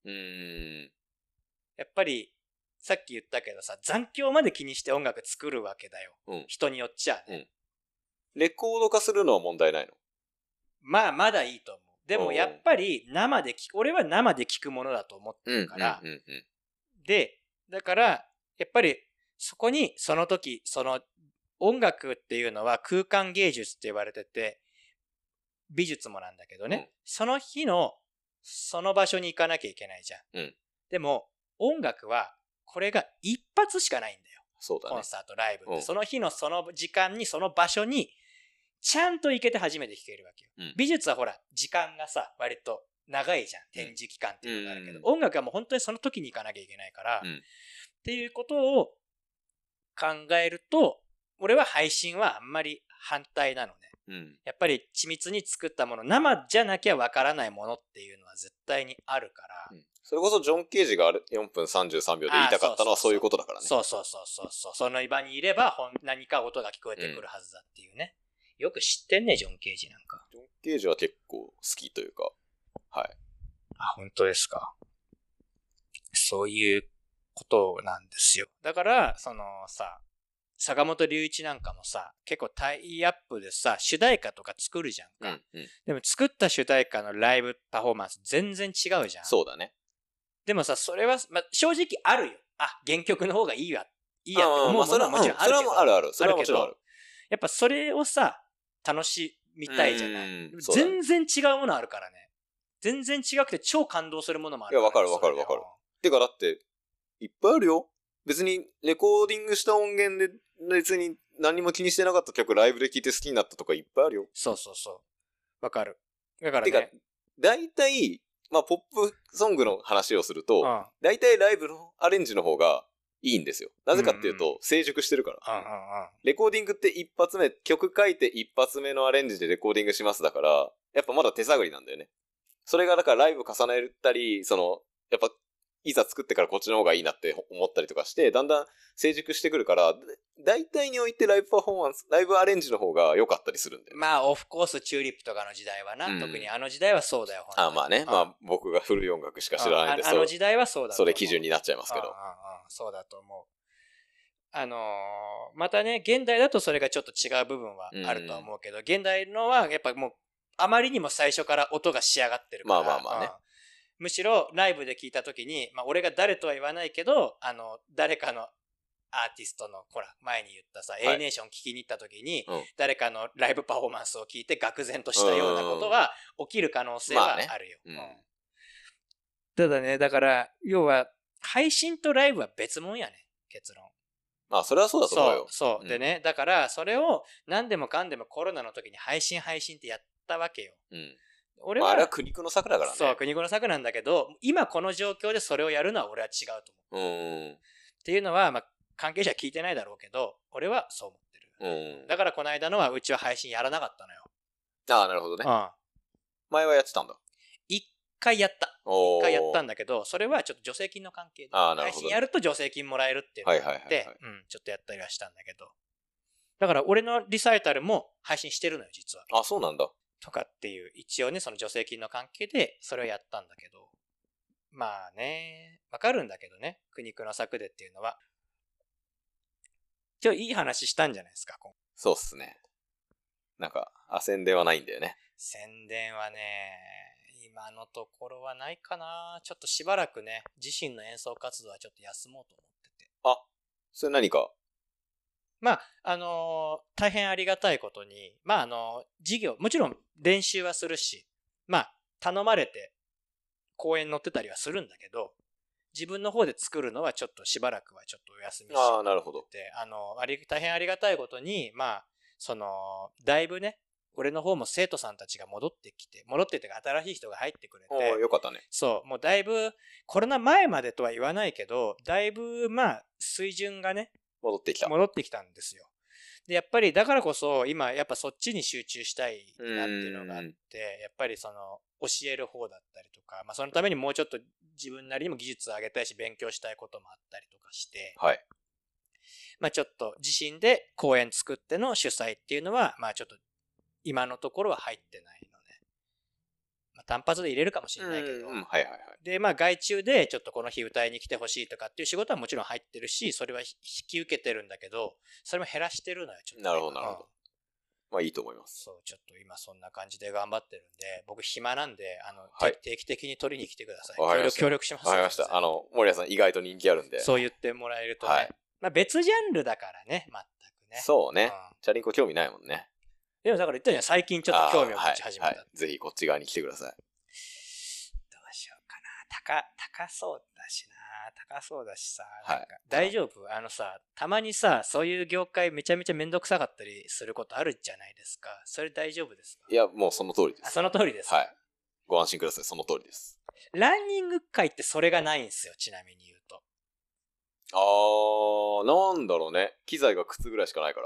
やっぱり、さっき言ったけどさ、残響まで気にして音楽作るわけだよ。 うん、 人によっちゃね、 うん。レコード化するのは問題ないの？ まあ、まだいいと思う。でもやっぱり俺は生で聞くものだと思ってるから、で、だから、やっぱりそこにその時、その音楽っていうのは空間芸術って言われてて、美術もなんだけどね、その日のその場所に行かなきゃいけないじゃん。でも音楽はこれが一発しかないんだよ。 そうだね。 コンサート、ライブって、その日のその時間にその場所にちゃんと行けて初めて聴けるわけよ。美術はほら、時間がさ、割と長いじゃん。展示期間っていうのがあるけど、音楽はもう本当にその時に行かなきゃいけないから、っていうことを考えると、俺は配信はあんまり反対なのね。やっぱり緻密に作ったもの、生じゃなきゃわからないものっていうのは絶対にあるから。 それこそジョン・ケージが4分33秒で言いたかったのはそういうことだからね。 そう。その場にいれば何か音が聞こえてくるはずだっていうね。よく知ってんね、ジョン・ケージなんか。 ジョン・ケージは結構好きというか、はい。 あ、本当ですか。そういうことなんですよ。だから、そのさ、坂本龍一なんかもさ、結構タイアップでさ、主題歌とか作るじゃんか。でも作った主題歌のライブパフォーマンス全然違うじゃん。 そうだね。 でもさ、それは、正直あるよ。原曲の方がいいやって思うものはもちろんあるけど。 それはある。それはもちろんある。 やっぱそれをさ、楽しみたいじゃない。全然違うものあるからね。全然違くて超感動するものもあるから、ね。 いや、わかる。てかだって、いっぱいあるよ。別にレコーディングした音源で別に何も気にしてなかった曲ライブで聴いて好きになったとかいっぱいあるよ。 そう。わかる。だからね。てか、 大体、まあポップソングの話をすると、大体ライブのアレンジの方がいいんですよ。なぜかっていうと、成熟してるから。レコーディングって一発目、曲書いて一発目のアレンジでレコーディングしますだから、やっぱまだ手探りなんだよね。それがだからライブ重ねたり、やっぱ、いざ作ってからこっちの方がいいなって思ったりとかして、だんだん成熟してくるから、大体においてライブパフォーマンス、ライブアレンジの方が良かったりするんだよ。 まあ、オフコース、チューリップとかの時代はな、特にあの時代はそうだよ。 まあね、まあ僕が古い音楽しか知らないんで、 あの時代はそうだと思う。 それ基準になっちゃいますけど。 そうだと思う。またね、現代だとそれがちょっと違う部分はあるとは思うけど、現代のはやっぱもう、あまりにも最初から音が仕上がってるから。 まあね。 むしろライブで聞いたときに、まあ俺が誰とは言わないけど、誰かのアーティストの、ほら、前に言ったさ、A ネーション聞きに行ったときに、誰かのライブパフォーマンスを聞いて愕然としたようなことは起きる可能性はあるよ。ただね、だから、要は、配信とライブは別物やね、結論。 まあ、それはそうだと思うよ。 そう。でね、だから、それを何でもかんでもコロナの時に配信ってやったわけよ。 俺は、あれは苦肉の策だからね。 そう、苦肉の策なんだけど、今この状況でそれをやるのは俺は違うと思う。っていうのは、まあ、関係者は聞いてないだろうけど、俺はそう思ってる。だからこの間のは、うちは配信やらなかったのよ。 ああ、なるほどね。前はやってたんだ。 一回やったんだけど、それはちょっと助成金の関係で。配信やると助成金もらえるっていうのがあって、ちょっとやったりはしたんだけど。だから俺のリサイタルも配信してるのよ、実は。 あ、そうなんだ。 とかっていう、一応ね、その助成金の関係で、それをやったんだけど。まあね、わかるんだけどね、苦肉の策でっていうのは。いい話したんじゃないですか、 そうっすね。なんか、宣伝はないんだよね。 宣伝はね、今のところはないかな。ちょっとしばらくね、自身の演奏活動はちょっと休もうと思ってて。 あ、それ何か？ まあ、大変ありがたいことに、まあ、授業、もちろん練習はするし、まあ、頼まれて公演乗ってたりはするんだけど、自分の方で作るのはちょっとしばらくはちょっとお休みして。 ああ、なるほど。 大変ありがたいことに、まあ、だいぶね、 俺の方も生徒さんたちが戻ってってか新しい人が入ってくれて。 よかったね。 そう、もうだいぶ、コロナ前までとは言わないけど、だいぶ、水準がね、 戻ってきたんですよ。で、やっぱりだからこそ、今、やっぱそっちに集中したいなっていうのがあって、やっぱりその、教える方だったりとか、そのためにもうちょっと自分なりにも技術を上げたいし、勉強したいこともあったりとかして、 はい。 ちょっと自身で講演作っての主催っていうのは、ちょっと今のところは入ってないので、単発で入れるかもしれないけど、で、外注でちょっとこの日歌いに来てほしいとかっていう仕事はもちろん入ってるし、それは引き受けてるんだけど、それも減らしてるのよ、ちょっと。 なるほど。いいと思います。 そう、ちょっと今そんな感じで頑張ってるんで、僕暇なんで、定期的に取りに来てください。協力します。 わかりました。森谷さん意外と人気あるんで。 そう言ってもらえるとね。別ジャンルだからね、全くね。 そうね。チャリンコ興味ないもんね。 でもだから言ったじゃん、最近ちょっと興味を持ち始めた。 ぜひこっち側に来てください。どうしようかな。高そうだしさ。大丈夫？たまにさ、そういう業界めちゃめちゃめんどくさかったりすることあるじゃないですか。それ大丈夫ですか？ いや、もうその通りです。 その通りです。 はい。ご安心ください。その通りです。 ランニング界ってそれがないんですよ、ちなみに言うと。 なんだろうね。機材が靴ぐらいしかないから。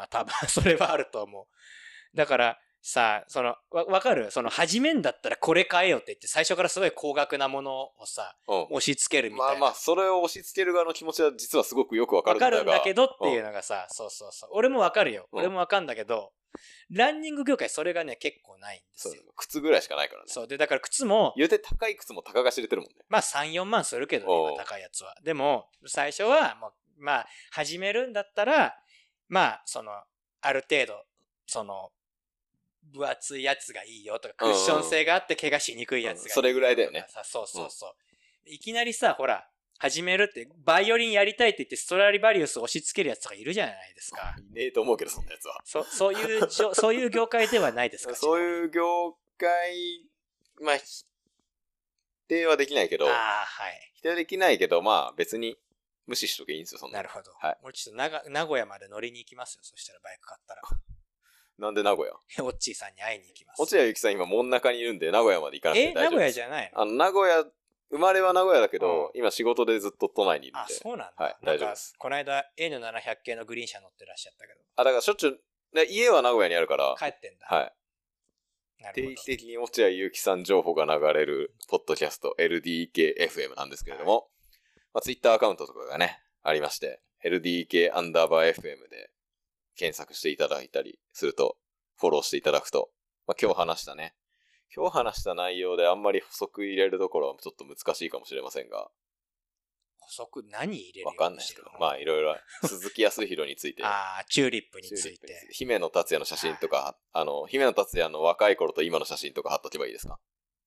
多分それはあると思う。だから、さ、わかる？始めんだったらこれ買えよって言って、最初からすごい高額なものをさ、押し付けるみたいな。 それを押し付ける側の気持ちは実はすごくよくわかるんだが。 わかるんだけどっていうのがさ、そう。俺もわかるよ。俺もわかるんだけど、ランニング業界それがね、結構ないんですよ。 靴ぐらいしかないからね。 そう。で、だから靴も。 言うて高い靴も高が知れてるもんね。 3、4万するけど、今高いやつは。でも、最初は、始めるんだったら、ある程度、分厚いやつがいいよとか、クッション性があって怪我しにくいやつがいいよとか、 それぐらいだよね。 そう。いきなりさ、ほら、始めるって、バイオリンやりたいって言ってストラリバリウスを押し付けるやつとかいるじゃないですか。 いねえと思うけど、そんなやつは。 そういう業界ではないですか？ そういう業界、否定はできないけど、否定はできないけど、別に無視しとけいいんですよ、そんな。 なるほど。俺ちょっと名古屋まで乗りに行きますよ、そしたらバイク買ったら。 なんで名古屋？ オッチーさんに会いに行きます。 落合ゆきさん今真ん中にいるんで、名古屋まで行かなくて大丈夫です。 名古屋じゃないの？ 名古屋、生まれは名古屋だけど、今仕事でずっと都内にいるんで。 そうなんだ。 はい、大丈夫です。 この間 N700 系のグリーン車乗ってらっしゃったけど。 だからしょっちゅう、家は名古屋にあるから。 帰ってんだ。 はい。定期的に落合ゆきさん情報が流れる、ポッドキャスト、LDKFM なんですけれども、ツイッターアカウントとかがね、ありまして、LDK_FM で検索していただいたりすると、フォローしていただくと、今日話した内容であんまり補足入れるところはちょっと難しいかもしれませんが。 補足何入れるよ？ わかんないけど。いろいろ、鈴木康弘について。 チューリップについて。 姫野達也の写真とか、姫野達也の若い頃と今の写真とか貼っとけばいいですか？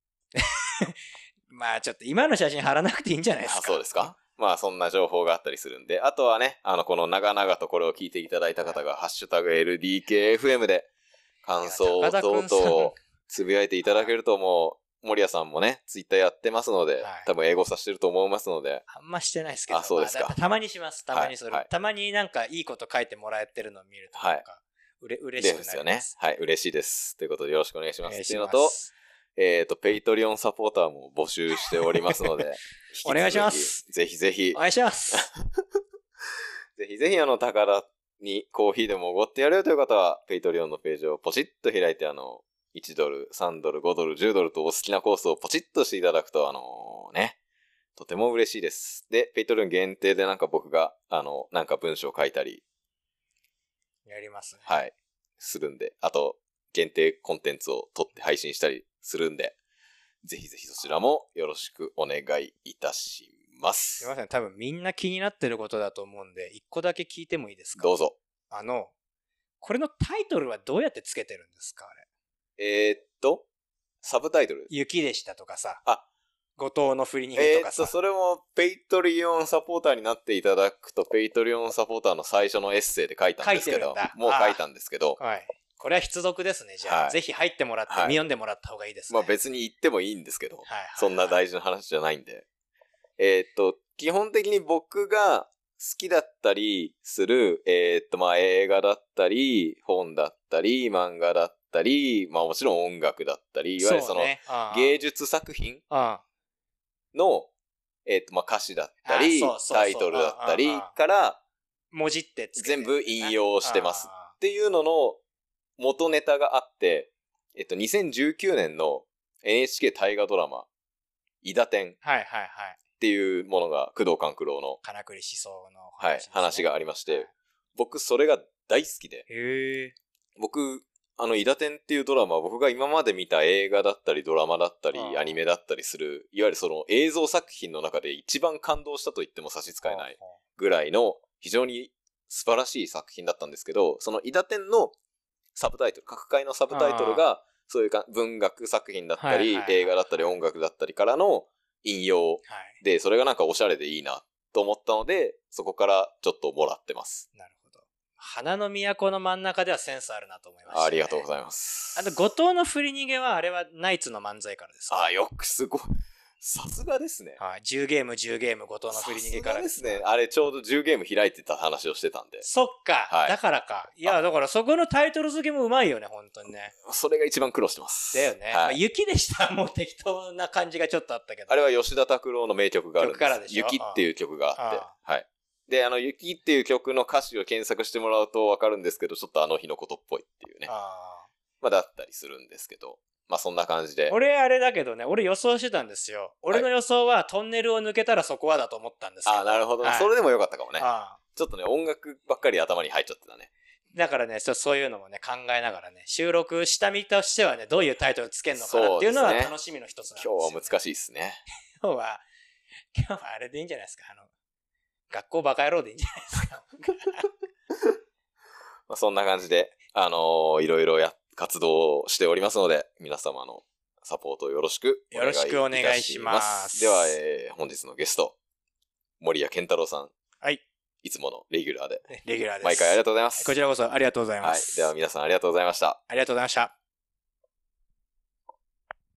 ちょっと今の写真貼らなくていいんじゃないですか？ そうですか？そんな情報があったりするんで。あとはね、この長々とこれを聞いていただいた方が、ハッシュタグ LDKFM で、感想等々をつぶやいていただけるともう、森谷さんもね、ツイッターやってますので、多分英語させてると思いますので。 あんましてないですけど。 そうですか。 たまにします。たまにする。たまになんかいいこと書いてもらえてるのを見るとなんか、嬉しくなります。 ですよね。はい、嬉しいです。ということでよろしくお願いします。っていうのと、ペイトリオンサポーターも募集しておりますので。 お願いします。 ぜひぜひ。 お願いします。 ぜひぜひ宝にコーヒーでもおごってやるよという方は、ペイトリオンのページをポチッと開いて$1、$3、$5、$10とお好きなコースをポチッとしていただくと、とても嬉しいです。で、ペイトリオン限定でなんか僕が、なんか文章を書いたり。 やりますね。 はい。するんで。あと、限定コンテンツを撮って配信したりするんで、ぜひぜひそちらもよろしくお願いいたします。 すいません。多分みんな気になってることだと思うんで、一個だけ聞いてもいいですか？ どうぞ。 これのタイトルはどうやってつけてるんですか？あれ。 サブタイトル。 雪でしたとかさ。後藤の振り逃げとかさ。 それもペイトリオンサポーターになっていただくと、ペイトリオンサポーターの最初のエッセイで書いたんですけど。もう書いたんですけど。 はい。これは必読ですね、じゃあ。ぜひ入ってもらって、読んでもらった方がいいですね。 別に言ってもいいんですけど。そんな大事な話じゃないんで。基本的に僕が好きだったりする、映画だったり、本だったり、漫画だっったり、まあもちろん音楽だったり、いわゆるその芸術作品の、まあ歌詞だったり、タイトルだったりから文字って全部引用してますっていうのの元ネタがあって、2019年の NHK 大河ドラマ、伊達天っていうものが工藤官九郎の金栗思想の話がありまして、僕それが大好きで、僕、伊達天っていうドラマは僕が今まで見た映画だったりドラマだったりアニメだったりする、いわゆるその映像作品の中で一番感動したと言っても差し支えないぐらいの非常に素晴らしい作品だったんですけど、その伊達天のサブタイトル、各回のサブタイトルがそういう文学作品だったり映画だったり音楽だったりからの引用で、それがなんかおしゃれでいいなと思ったので、そこからちょっともらってます。 なるほど。花の都の真ん中ではセンスあるなと思いました、ね。 ありがとうございます。 後藤の振り逃げはあれはナイツの漫才からですか？ よくすごい。さすがですね。 10ゲーム、後藤の振り逃げからですね。あれちょうど10ゲーム開いてた話をしてたんで。 そっか。だからか。いや、だからそこのタイトル付けもうまいよね、本当にね。 それが一番苦労してます。 だよね。まあ、雪でしたらもう適当な感じがちょっとあったけど。 あれは吉田拓郎の名曲があるんです。曲からでしょ。雪っていう曲があって。はい。で、雪っていう曲の歌詞を検索してもらうとわかるんですけど、ちょっとあの日のことっぽいっていうね。まあ、だったりするんですけど。まあそんな感じで。 俺あれだけどね、俺予想してたんですよ。俺の予想はトンネルを抜けたらそこはだと思ったんですけど。 なるほど、それでもよかったかもね。ちょっとね、音楽ばっかり頭に入っちゃってたね。 だからね、そういうのもね、考えながらね、収録した身としてはね、どういうタイトルつけるのかなっていうのは楽しみの一つなんですよ、ね。 今日は難しいですね。 今日はあれでいいんじゃないですか。学校バカ野郎でいいんじゃないですか。 まあそんな感じで、いろいろ活動しておりますので、皆様のサポートよろしくお願いします。では、本日のゲスト、森谷健太郎さん。 はい。 いつものレギュラーで。 レギュラーです。 毎回ありがとうございます。 こちらこそありがとうございます。 はい。では皆さんありがとうございました。 ありがとうございました。